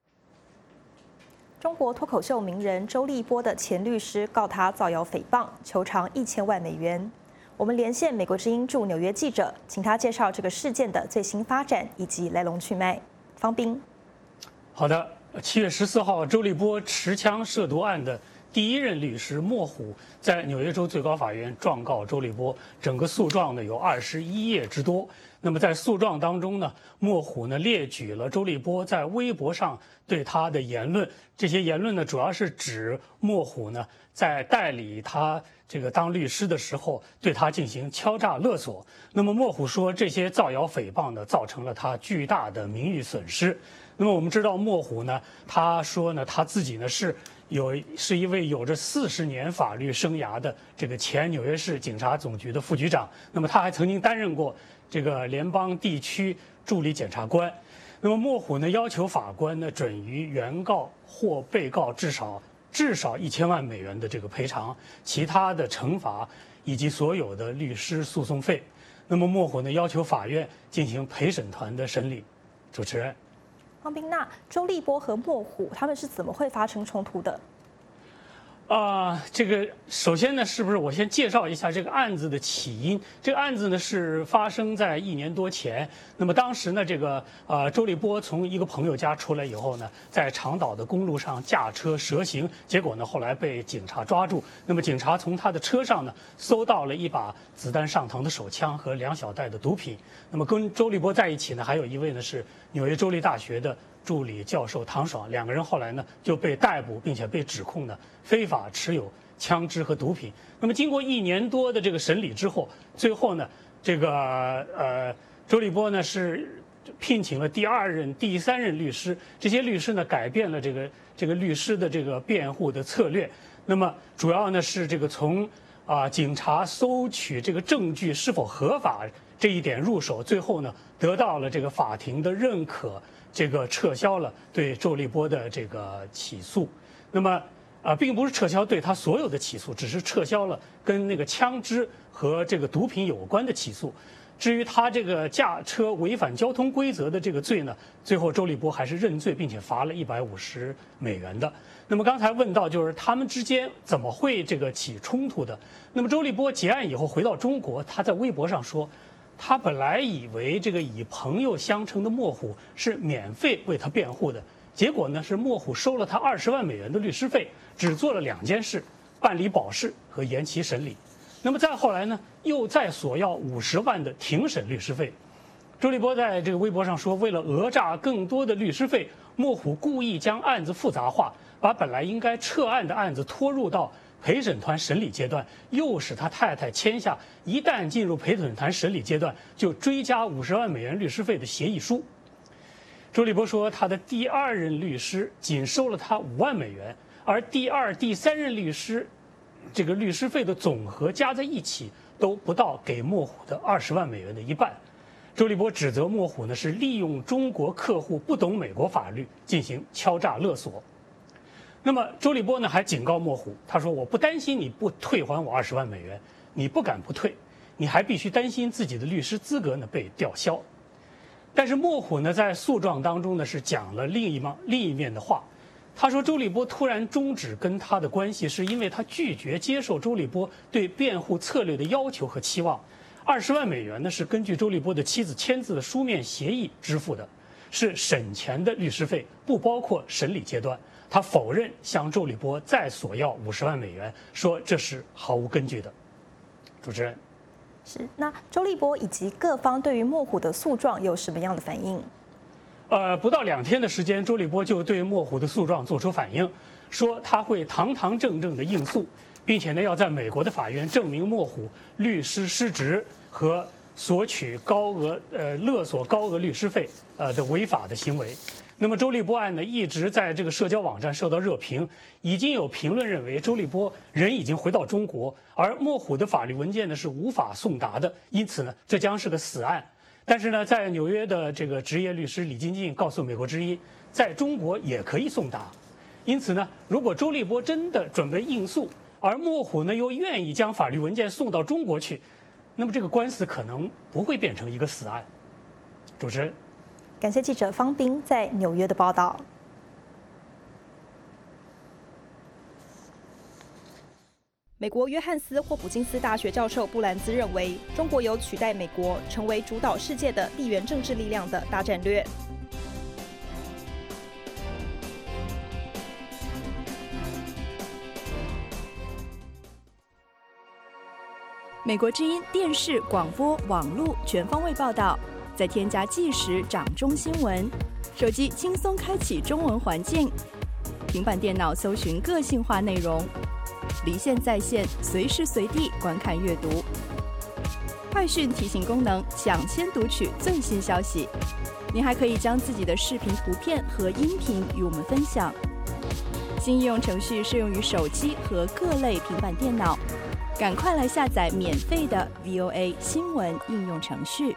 中国脱口秀名人周立波的前律师告他造谣诽谤，求偿一千万美元。我们连线美国之音驻纽约记者，请他介绍这个事件的最新发展以及来龙去脉。方斌， 好的，七月十四号，周立波持枪涉毒案的第一任律师莫虎在纽约州最高法院状告周立波，整个诉状呢有二十一页之多。那么在诉状当中呢，莫虎呢列举了周立波在微博上对他的言论，这些言论呢主要是指莫虎呢在代理他这个当律师的时候对他进行敲诈勒索。那么莫虎说，这些造谣诽谤呢造成了他巨大的名誉损失。那么我们知道莫虎呢，他说呢他自己呢是有是一位有着四十年法律生涯的这个前纽约市警察总局的副局长。那么他还曾经担任过这个联邦地区助理检察官。那么莫虎呢要求法官呢准予原告或被告至少至少一千万美元的这个赔偿，其他的惩罚以及所有的律师诉讼费。那么莫虎呢要求法院进行陪审团的审理。主持人。 方斌，那周立波和莫虎他们是怎么会发生冲突的？ 啊、呃，这个首先呢，是不是我先介绍一下这个案子的起因？这个案子呢是发生在一年多前。那么当时呢，这个呃周立波从一个朋友家出来以后呢，在长岛的公路上驾车蛇行，结果呢后来被警察抓住。那么警察从他的车上呢搜到了一把子弹上膛的手枪和两小袋的毒品。那么跟周立波在一起呢，还有一位呢是纽约州立大学的助理教授唐爽，两个人后来呢就被逮捕，并且被指控呢非法持有枪支和毒品。那么经过一年多的这个审理之后，最后呢，这个呃周立波呢是聘请了第二任、第三任律师，这些律师呢改变了这个这个律师的这个辩护的策略。那么主要呢是这个从啊、呃、警察搜取这个证据是否合法这一点入手，最后呢得到了这个法庭的认可。这个撤销了对周立波的这个起诉，那么啊、呃，并不是撤销对他所有的起诉，只是撤销了跟那个枪支和这个毒品有关的起诉。至于他这个驾车违反交通规则的这个罪呢，最后周立波还是认罪，并且罚了一百五十美元的。那么刚才问到就是他们之间怎么会这个起冲突的？那么周立波结案以后回到中国，他在微博上说，他本来以为这个以朋友相称的莫虎是免费为他辩护的，结果呢是莫虎收了他二十万美元的律师费，只做了两件事：办理保释和延期审理。那么再后来呢，又再索要五十万的庭审律师费。周立波在这个微博上说，为了讹诈更多的律师费，莫虎故意将案子复杂化，把本来应该撤案的案子拖入到陪审团审理阶段，又使他太太签下一旦进入陪审团审理阶段就追加五十万美元律师费的协议书。周立波说，他的第二任律师仅收了他五万美元，而第二、第三任律师这个律师费的总和加在一起都不到给莫虎的二十万美元的一半。周立波指责莫虎呢是利用中国客户不懂美国法律进行敲诈勒索。那么周立波呢还警告莫虎，他说，我不担心你不退还我二十万美元，你不敢不退，你还必须担心自己的律师资格呢被吊销。但是莫虎呢在诉状当中呢是讲了另一面另一面的话，他说周立波突然终止跟他的关系，是因为他拒绝接受周立波对辩护策略的要求和期望。二十万美元呢是根据周立波的妻子签字的书面协议支付的，是审前的律师费，不包括审理阶段。他否认向周立波再索要五十万美元，说这是毫无根据的。主持人， 是，那周立波以及各方对于莫虎的诉状有什么样的反应？ 呃，不到两天的时间，周立波就对莫虎的诉状做出反应，说他会堂堂正正的应诉，并且呢要在美国的法院证明莫虎律师失职和索取高额呃勒索高额律师费呃的违法的行为。那么周立波案呢一直在这个社交网站受到热评，已经有评论认为周立波人已经回到中国，而莫虎的法律文件呢是无法送达的，因此呢这将是个死案。但是呢，在纽约的这个职业律师李金进告诉美国之音，在中国也可以送达。因此呢，如果周立波真的准备应诉，而莫虎呢又愿意将法律文件送到中国去，那么这个官司可能不会变成一个死案。主持人， 感谢记者方斌在纽约的报道。美国约翰斯霍普金斯大学教授布兰兹认为，中国有取代美国成为主导世界的地缘政治力量的大战略。美国之音电视、广播、网络全方位报道，再添加即时掌中新闻，手机轻松开启中文环境，平板电脑搜寻个性化内容。离线在线，随时随地观看阅读。快讯提醒功能，抢先读取最新消息。您还可以将自己的视频、图片和音频与我们分享。新应用程序适用于手机和各类平板电脑，赶快来下载免费的 V O A 新闻应用程序。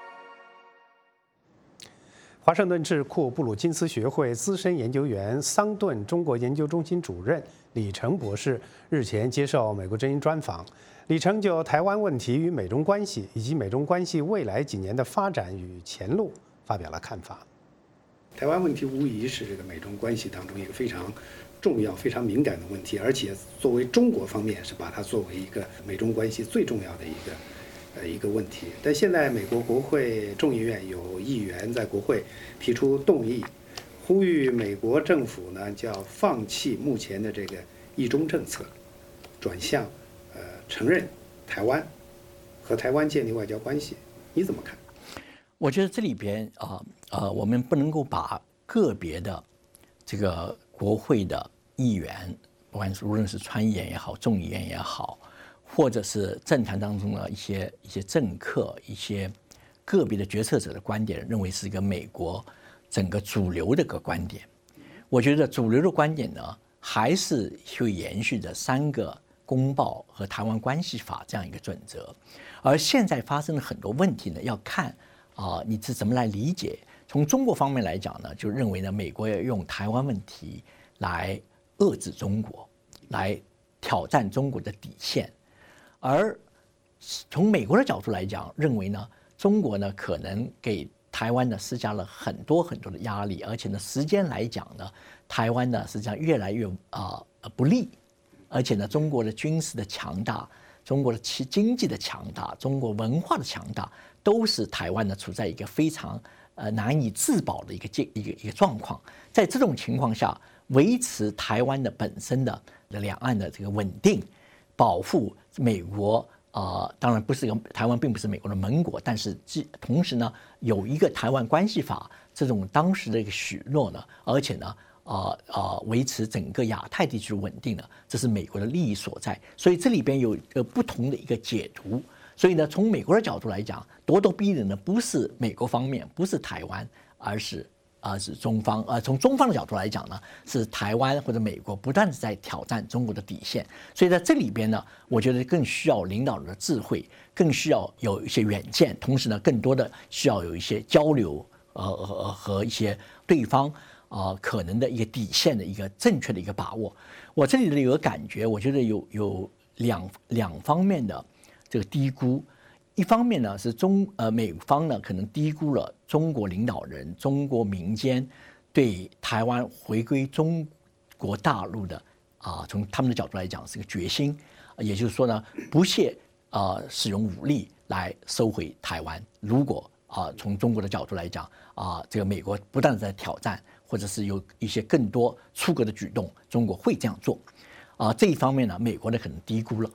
华盛顿智库布鲁金斯学会资深研究员、桑顿中国研究中心主任李成博士日前接受美国之音专访，李成就台湾问题与美中关系以及美中关系未来几年的发展与前路发表了看法。 台湾问题无疑是这个美中关系当中一个非常重要、非常敏感的问题，而且作为中国方面是把它作为一个美中关系最重要的一个呃一个问题。但现在美国国会众议院有议员在国会提出动议，呼吁美国政府呢叫放弃目前的这个一中政策，转向呃承认台湾，和台湾建立外交关系。你怎么看？ 我觉得这里边啊呃，我们不能够把个别的这个国会的议员，不管是无论是参议员也好，众议员也好，或者是政坛当中的一些一些政客、一些个别的决策者的观点，认为是一个美国整个主流的一个观点。我觉得主流的观点呢，还是会延续着三个公报和台湾关系法这样一个准则。而现在发生了很多问题呢，要看啊、呃、你是怎么来理解。从中国方面来讲呢，就认为呢，美国要用台湾问题来遏制中国，来挑战中国的底线。而从美国的角度来讲，认为呢，中国呢可能给台湾呢施加了很多很多的压力，而且呢，时间来讲呢，台湾呢实际上越来越啊、呃、不利，而且呢，中国的军事的强大，中国的其经济的强大，中国文化的强大，都使台湾呢处在一个非常呃难以自保的一个一个一个状况。在这种情况下，维持台湾的本身的两岸的这个稳定，保护美国。呃，当然不是一个台湾并不是美国的盟国，但是同时呢，有一个台湾关系法这种当时的一个许诺呢，而且呢，呃呃，维持整个亚太地区的稳定呢，这是美国的利益所在。所以这里边有呃不同的一个解读。所以呢，从美国的角度来讲，咄咄逼人的不是美国方面，不是台湾，而是。而、呃、是中方，呃，从中方的角度来讲呢，是台湾或者美国不断的在挑战中国的底线，所以在这里边呢，我觉得更需要领导人的智慧，更需要有一些远见，同时呢，更多的需要有一些交流，呃和和一些对方啊、呃、可能的一个底线的一个正确的一个把握。我这里的有个感觉，我觉得有有两两方面的这个低估。一方面呢是中呃美方呢可能低估了中国领导人、中国民间对台湾回归中国大陆的啊、呃，从他们的角度来讲是个决心，也就是说呢不屑啊、呃、使用武力来收回台湾。如果啊、呃、从中国的角度来讲啊、呃，这个美国不但在挑战，或者是有一些更多出格的举动，中国会这样做啊、呃。这一方面呢，美国呢可能低估了。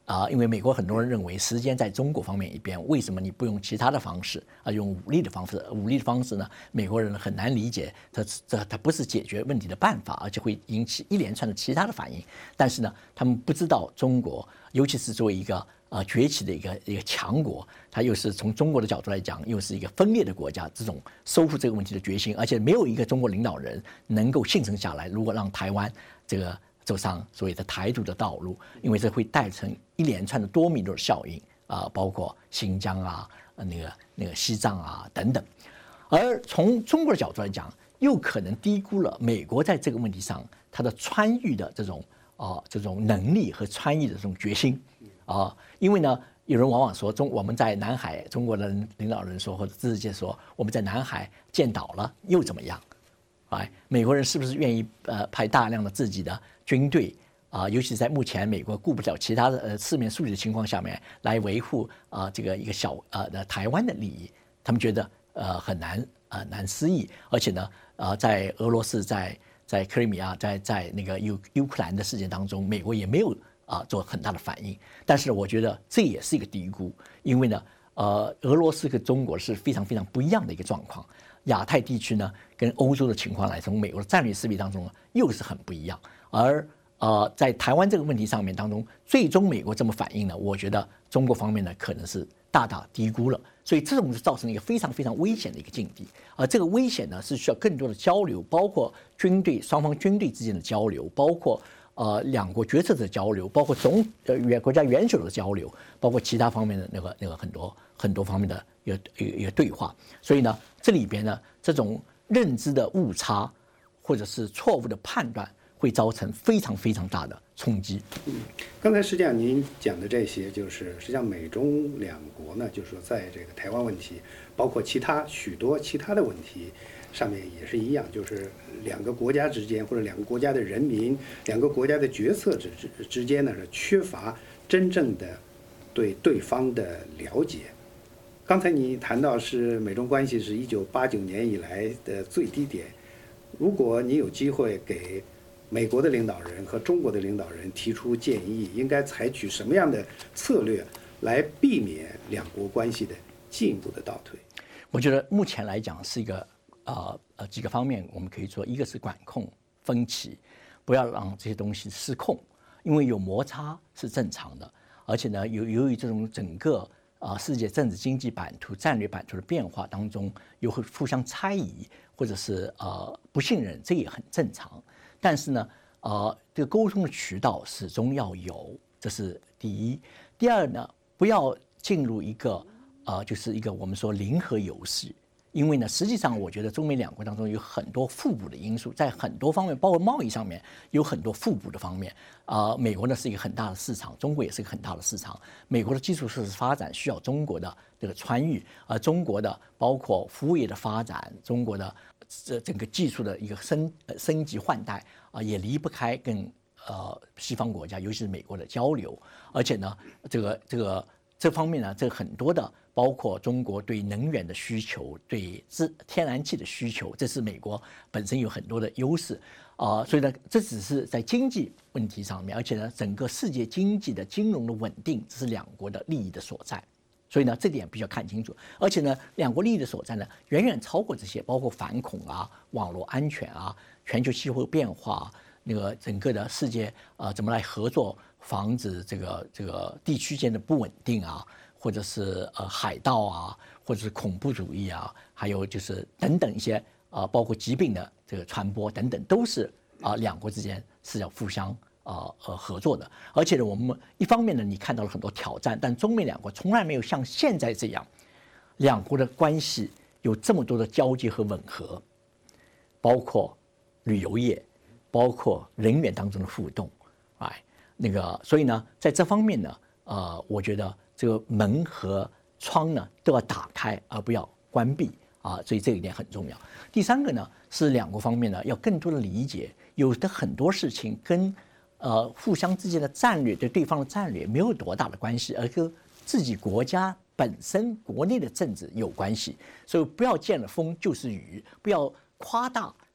啊，因为美国很多人认为时间在中国方面一边，为什么你不用其他的方式啊，用武力的方式？武力的方式呢，美国人很难理解，它这它不是解决问题的办法，而且会引起一连串的其他的反应。但是呢，他们不知道中国，尤其是作为一个呃崛起的一个一个强国，它又是从中国的角度来讲，又是一个分裂的国家，这种收复这个问题的决心，而且没有一个中国领导人能够幸存下来。如果让台湾这个走上所谓的台独的道路，因为这会带成一连串的多米诺效应啊、呃，包括新疆啊、那个那个西藏啊等等。而从中国的角度来讲，又可能低估了美国在这个问题上它的川渝的这种啊、呃、这种能力和川渝的这种决心啊、呃，因为呢，有人往往说中我们在南海，中国的领导人说或者知识界说我们在南海建岛了又怎么样？哎，美国人是不是愿意呃派大量的自己的军队啊、呃，尤其是在目前美国顾不了其他的呃四面树敌的情况下面，来维护啊、呃、这个一个小呃的台湾的利益？他们觉得呃很难呃难思议，而且呢呃在俄罗斯在在克里米亚在在那个乌乌克兰的事件当中，美国也没有啊、呃、做很大的反应。但是呢，我觉得这也是一个低估，因为呢呃俄罗斯跟中国是非常非常不一样的一个状况。亚太地区呢，跟欧洲的情况来，从美国的战略势力当中又是很不一样。而呃，在台湾这个问题上面当中，最终美国这么反应呢，我觉得中国方面呢可能是大大低估了，所以这种就造成了一个非常非常危险的一个境地。而这个危险呢，是需要更多的交流，包括军队双方军队之间的交流，包括呃两国决策者的交流，包括总呃元国家元首的交流，包括其他方面的那个那个很多很多方面的一个一个一个对话。所以呢，这里边呢，这种认知的误差或者是错误的判断，会造成非常非常大的冲击。 嗯，刚才实际上您讲的这些，就是实际上美中两国呢，就是说在这个台湾问题，包括其他许多其他的问题上面也是一样，就是两个国家之间或者两个国家的人民、两个国家的决策之之之间呢，是缺乏真正的对对方的了解。刚才你谈到是美中关系是一九八九年以来的最低点，如果你有机会给美国的领导人和中国的领导人提出建议，应该采取什么样的策略来避免两国关系的进一步的倒退？ 我觉得目前来讲是一个呃呃几个方面我们可以做，一个是管控分歧，不要让这些东西失控，因为有摩擦是正常的，而且呢，由由于这种整个啊、呃，世界政治经济版图、战略版图的变化当中，又会互相猜疑，或者是呃不信任，这也很正常。但是呢，呃，这个沟通的渠道始终要有，这是第一。第二呢，不要进入一个呃，就是一个我们说零和游戏。因为呢，实际上我觉得中美两国当中有很多互补的因素，在很多方面，包括贸易上面有很多互补的方面。啊、呃，美国呢是一个很大的市场，中国也是一个很大的市场。美国的基础设施发展需要中国的这个川渝，而中国的包括服务业的发展，中国的这整个技术的一个升呃升级换代啊、呃，也离不开跟呃西方国家，尤其是美国的交流。而且呢，这个这个这方面呢，这很多的。包括中国对能源的需求、对自天然气的需求，这是美国本身有很多的优势啊、呃，所以呢，这只是在经济问题上面，而且呢，整个世界经济的金融的稳定，这是两国的利益的所在。所以呢，这点必须要看清楚。而且呢，两国利益的所在呢，远远超过这些，包括反恐啊、网络安全啊、全球气候变化，那个整个的世界啊、呃，怎么来合作，防止这个这个地区间的不稳定啊。或者是呃海盗啊，或者是恐怖主义啊，还有就是等等一些啊、呃，包括疾病的这个传播等等，都是啊、呃、两国之间是要互相啊呃合作的。而且呢，我们一方面呢，你看到了很多挑战，但中美两国从来没有像现在这样，两国的关系有这么多的交接和吻合，包括旅游业，包括人员当中的互动，哎，那个，所以呢，在这方面呢，呃，我觉得。这个门和窗呢都要打开，而不要关闭啊，所以这一点很重要。第三个呢是两国方面呢要更多的理解，有的很多事情跟呃互相之间的战略对对方的战略没有多大的关系，而跟自己国家本身国内的政治有关系。所以不要见了风就是雨，不要夸大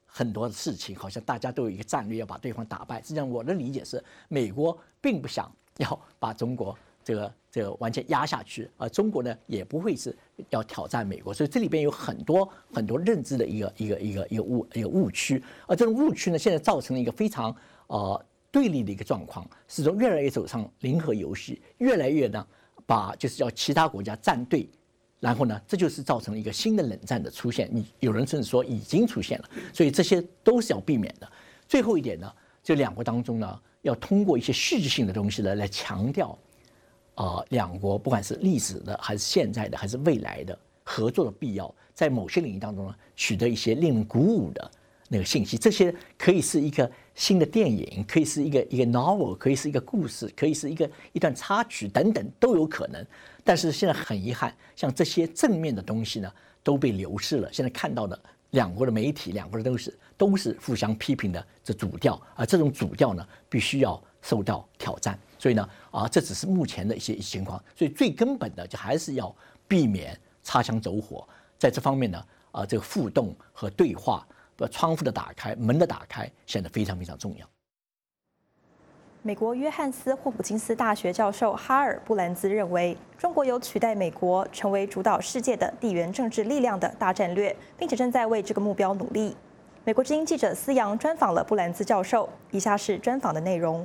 很多的事情，好像大家都有一个战略要把对方打败。实际上，我的理解是，美国并不想要把中国这个这个完全压下去，而中国呢也不会是要挑战美国。所以这里边有很多很多认知的一个一个一个一个误一个误区，而这种误区呢，现在造成了一个非常呃对立的一个状况，始终越来越走上零和游戏，越来越呢把就是要其他国家站队。然后呢，这就是造成了一个新的冷战的出现。你有人甚至说已经出现了，所以这些都是要避免的。最后一点呢，这两国当中呢，要通过一些戏剧性的东西呢，来强调，呃，两国不管是历史的，还是现在的，还是未来的合作的必要，在某些领域当中呢，取得一些令人鼓舞的那个信息。这些可以是一个新的电影，可以是一个一个 novel， 可以是一个故事，可以是一个一段插曲等等都有可能。但是现在很遗憾，像这些正面的东西呢，都被流失了。现在看到的两国的媒体，两国的都是都是互相批评的这主调，而这种主调呢，必须要受到挑战。所以呢，啊，这只是目前的一些情况。所以最根本的就还是要避免擦枪走火。在这方面呢，啊，这个互动和对话，把窗户的打开，门的打开，显得非常非常重要。 美国约翰斯霍普金斯大学教授哈尔布兰兹认为，中国有取代美国成为主导世界的地缘政治力量的大战略，并且正在为这个目标努力。美国之音记者思阳专访了布兰兹教授，以下是专访的内容。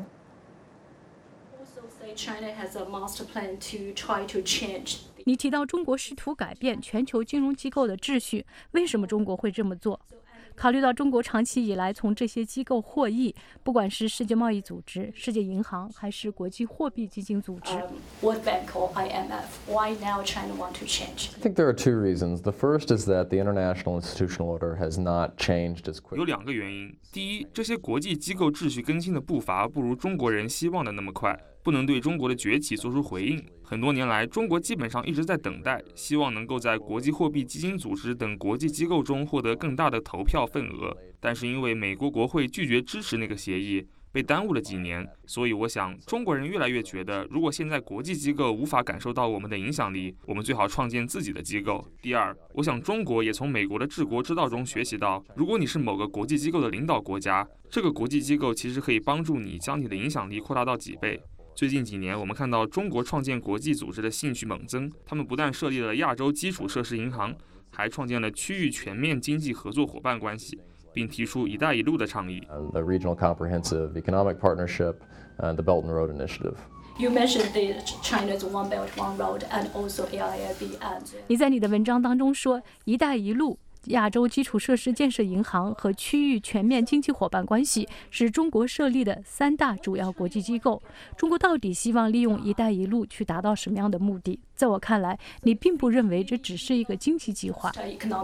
你提到中国试图改变全球金融机构的秩序，为什么中国会这么做？考虑到中国长期以来从这些机构获益，不管是世界贸易组织、世界银行还是国际货币基金组织。 World Bank or I M F. Why now China want to change? I think there are two reasons. The first is that the international institutional order has not changed as quickly. 有两个原因。第一，这些国际机构秩序更新的步伐不如中国人希望的那么快，不能对中国的崛起做出回应。很多年来，中国基本上一直在等待，希望能够在国际货币基金组织等国际机构中获得更大的投票份额。但是因为美国国会拒绝支持那个协议，被耽误了几年。所以我想，中国人越来越觉得，如果现在国际机构无法感受到我们的影响力，我们最好创建自己的机构。第二，我想中国也从美国的治国之道中学习到，如果你是某个国际机构的领导国家，这个国际机构其实可以帮助你将你的影响力扩大到几倍。最近几年，我们看到中国创建国际组织的兴趣猛增，他们不但设立了亚洲基础设施银行，还创建了区域全面经济合作伙伴关系，并提出“一带一路”的倡议。 The Regional Comprehensive Economic Partnership and the Belt and Road Initiative. You mentioned the China's One Belt One Road and also A I I B and. 你在你的文章当中说，“一带一路”。亚洲基础设施建设银行和区域全面经济伙伴关系是中国设立的三大主要国际机构。中国到底希望利用“一带一路”去达到什么样的目的？在我看来，你并不认为这只是一个经济计划。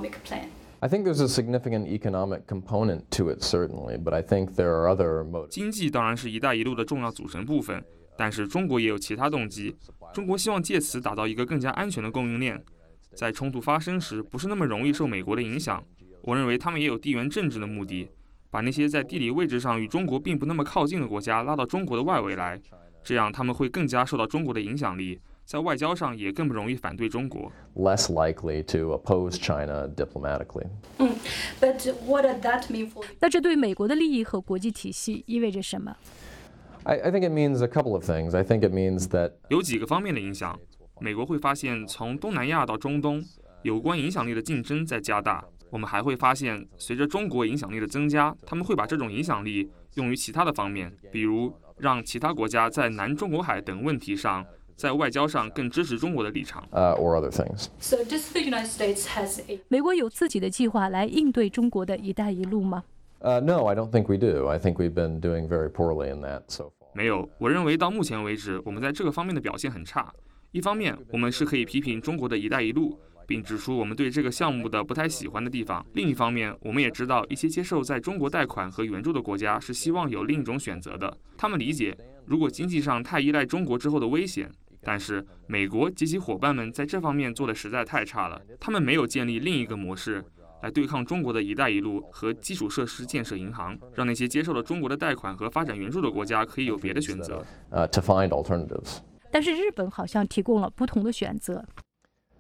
I think there's a significant economic component to it, certainly, but I think there are other motives. 经济当然是“一带一路”的重要组成部分，但是中国也有其他动机。中国希望借此打造一个更加安全的供应链。在冲突发生时，不是那么容易受美国的影响。我认为他们也有地缘政治的目的，把那些在地理位置上与中国并不那么靠近的国家拉到中国的外围来，这样他们会更加受到中国的影响力，在外交上也更不容易反对中国。 Less likely to oppose China diplomatically. 嗯 ，But what does that mean for? 那这对美国的利益和国际体系意味着什么 I, I think it means a couple of things. I think it means that 有几个方面的影响。美国会发现，从东南亚到中东，有关影响力的竞争在加大。我们还会发现，随着中国影响力的增加，他们会把这种影响力用于其他的方面，比如让其他国家在南中国海等问题上，在外交上更支持中国的立场。 Uh, or other things. So does the United States has a... 美国有自己的计划来应对中国的一带一路吗 Uh, no, I don't think we do. I think we've been doing very poorly in that so far. 没有，我认为到目前为止，我们在这个方面的表现很差。一方面，我们是可以批评中国的一带一路，并指出我们对这个项目的不太喜欢的地方。另一方面，我们也知道一些接受在中国贷款和援助的国家是希望有另一种选择的。他们理解，如果经济上太依赖中国之后的危险，但是美国及其伙伴们在这方面做的实在太差了，他们没有建立另一个模式来对抗中国的一带一路和基础设施建设银行，让那些接受了中国的贷款和发展援助的国家可以有别的选择。 Uh, to find alternatives. 但是日本好像提供了不同的选择。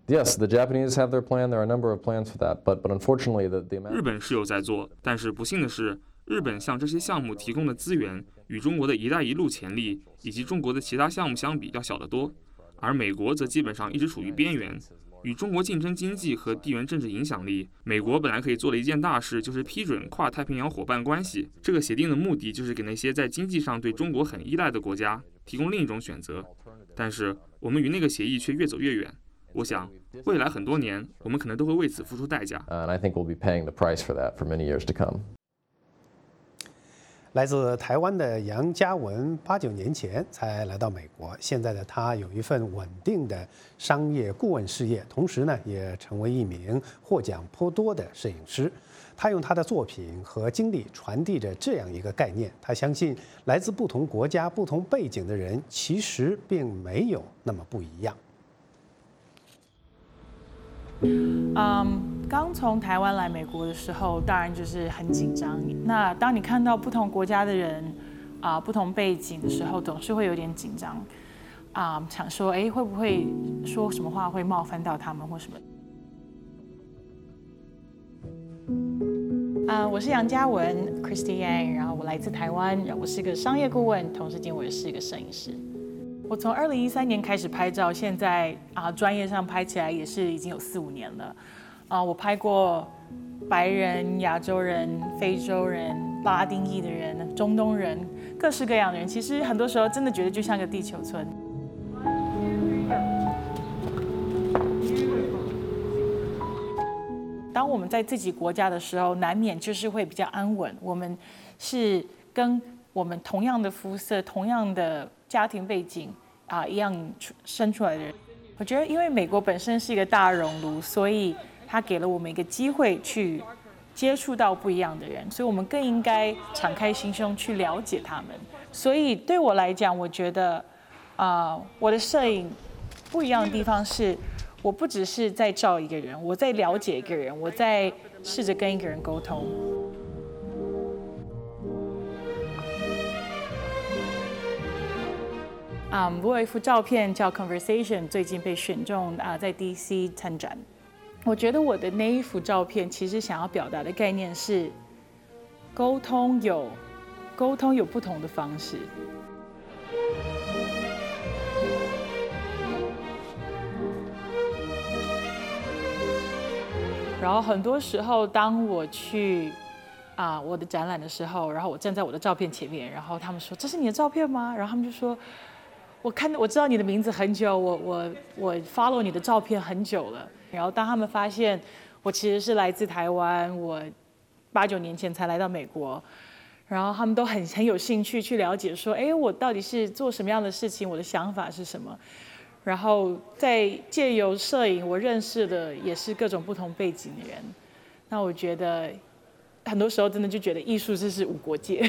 Yes, the Japanese have their plan. There are a number of plans for that, but but unfortunately, the the amount. 日本是有在做，但是不幸的是，日本向这些项目提供的资源与中国的一带一路潜力以及中国的其他项目相比要小得多，而美国则基本上一直处于边缘。与中国竞争经济和地缘政治影响力，美国本来可以做的一件大事就是批准跨太平洋伙伴关系。这个协定的目的就是给那些在经济上对中国很依赖的国家提供另一种选择。但是我们与那个协议却越走越远。我想，未来很多年，我们可能都会为此付出代价。 And I think we'll be paying the price for that for many years to come. 来自台湾的杨嘉文，八九年前才来到美国，现在的他有一份稳定的商业顾问事业，同时呢，也成为一名获奖颇多的摄影师。他用他的作品和经历传递着这样一个概念：他相信来自不同国家、不同背景的人，其实并没有那么不一样。 嗯，刚从台湾来美国的时候，当然就是很紧张。那当你看到不同国家的人啊、呃、不同背景的时候，总是会有点紧张啊、呃，想说，哎，会不会说什么话会冒犯到他们或什么？啊、呃，我是杨嘉文 ，Christy Yang， 然后我来自台湾，然后我是个商业顾问，同时间我也是一个摄影师。我从二零一三年开始拍照，现在啊专业上拍起来也是已经有四五年了。啊，我拍过白人、亚洲人、非洲人、拉丁裔的人、中东人，各式各样的人。其实很多时候真的觉得就像个地球村。当我们在自己国家的时候，难免就是会比较安稳。我们是跟我们同样的肤色、同样的家庭背景啊一样生出来的人。我觉得，因为美国本身是一个大熔炉，所以它给了我们一个机会去接触到不一样的人，所以我们更应该敞开心胸去了解他们。所以对我来讲，我觉得啊、呃，我的摄影不一样的地方是，我不只是在照一个人，我在了解一个人，我在试着跟一个人沟通。啊、um, 我有一幅照片叫 Conversation， 最近被选中啊、呃，在 D C 参展。我觉得我的那一幅照片其实想要表达的概念是，沟通有沟通有不同的方式。然后很多时候，当我去啊、呃、我的展览的时候，然后我站在我的照片前面，然后他们说：“这是你的照片吗？”然后他们就说。我看我知道你的名字很久，我我我 follow 你的照片很久了。然后当他们发现我其实是来自台湾，我八九年前才来到美国，然后他们都很很有兴趣去了解说，哎，我到底是做什么样的事情，我的想法是什么。然后在借由摄影，我认识的也是各种不同背景的人。那我觉得很多时候真的就觉得艺术就是无国界。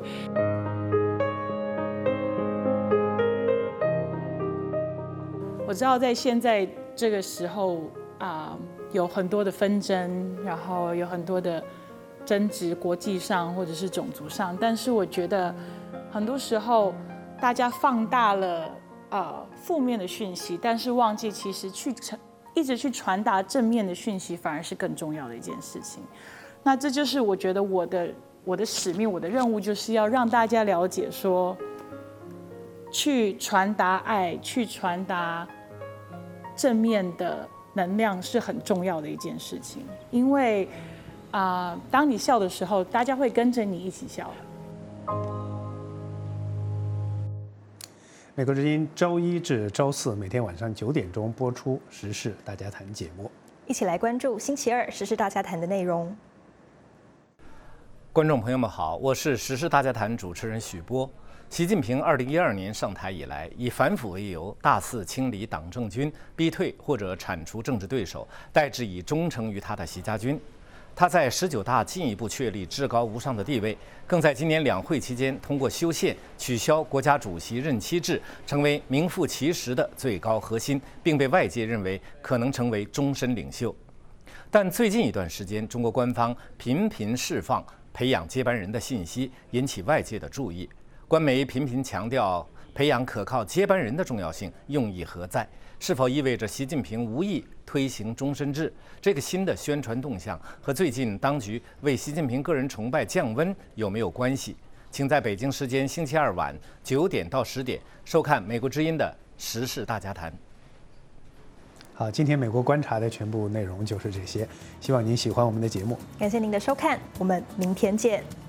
我知道在现在这个时候啊、呃，有很多的纷争，然后有很多的争执，国际上或者是种族上。但是我觉得很多时候大家放大了呃负面的讯息，但是忘记其实去一直去传达正面的讯息，反而是更重要的一件事情。那这就是我觉得我的我的使命，我的任务就是要让大家了解说，去传达爱，去传达正面的能量是很重要的一件事情，因为啊、呃，当你笑的时候，大家会跟着你一起笑。 美国之音周一至周四每天晚上九点钟播出《时事大家谈》节目， 一起来关注星期二《时事大家谈》的内容。 观众朋友们好，我是《时事大家谈》主持人许波。习近平二零一二年上台以来，以反腐为由，大肆清理党政军，逼退或者铲除政治对手，代之以忠诚于他的习家军。他在十九大进一步确立至高无上的地位，更在今年两会期间通过修宪取消国家主席任期制，成为名副其实的最高核心，并被外界认为可能成为终身领袖。但最近一段时间，中国官方频频释放培养接班人的信息，引起外界的注意。官媒频频强调培养可靠接班人的重要性用意何在？是否意味着习近平无意推行终身制？这个新的宣传动向和最近当局为习近平个人崇拜降温有没有关系？请在北京时间星期二晚九点到十点收看美国之音的时事大家谈。 好，今天美国观察的全部内容就是这些，希望您喜欢我们的节目。 感谢您的收看，我们明天见。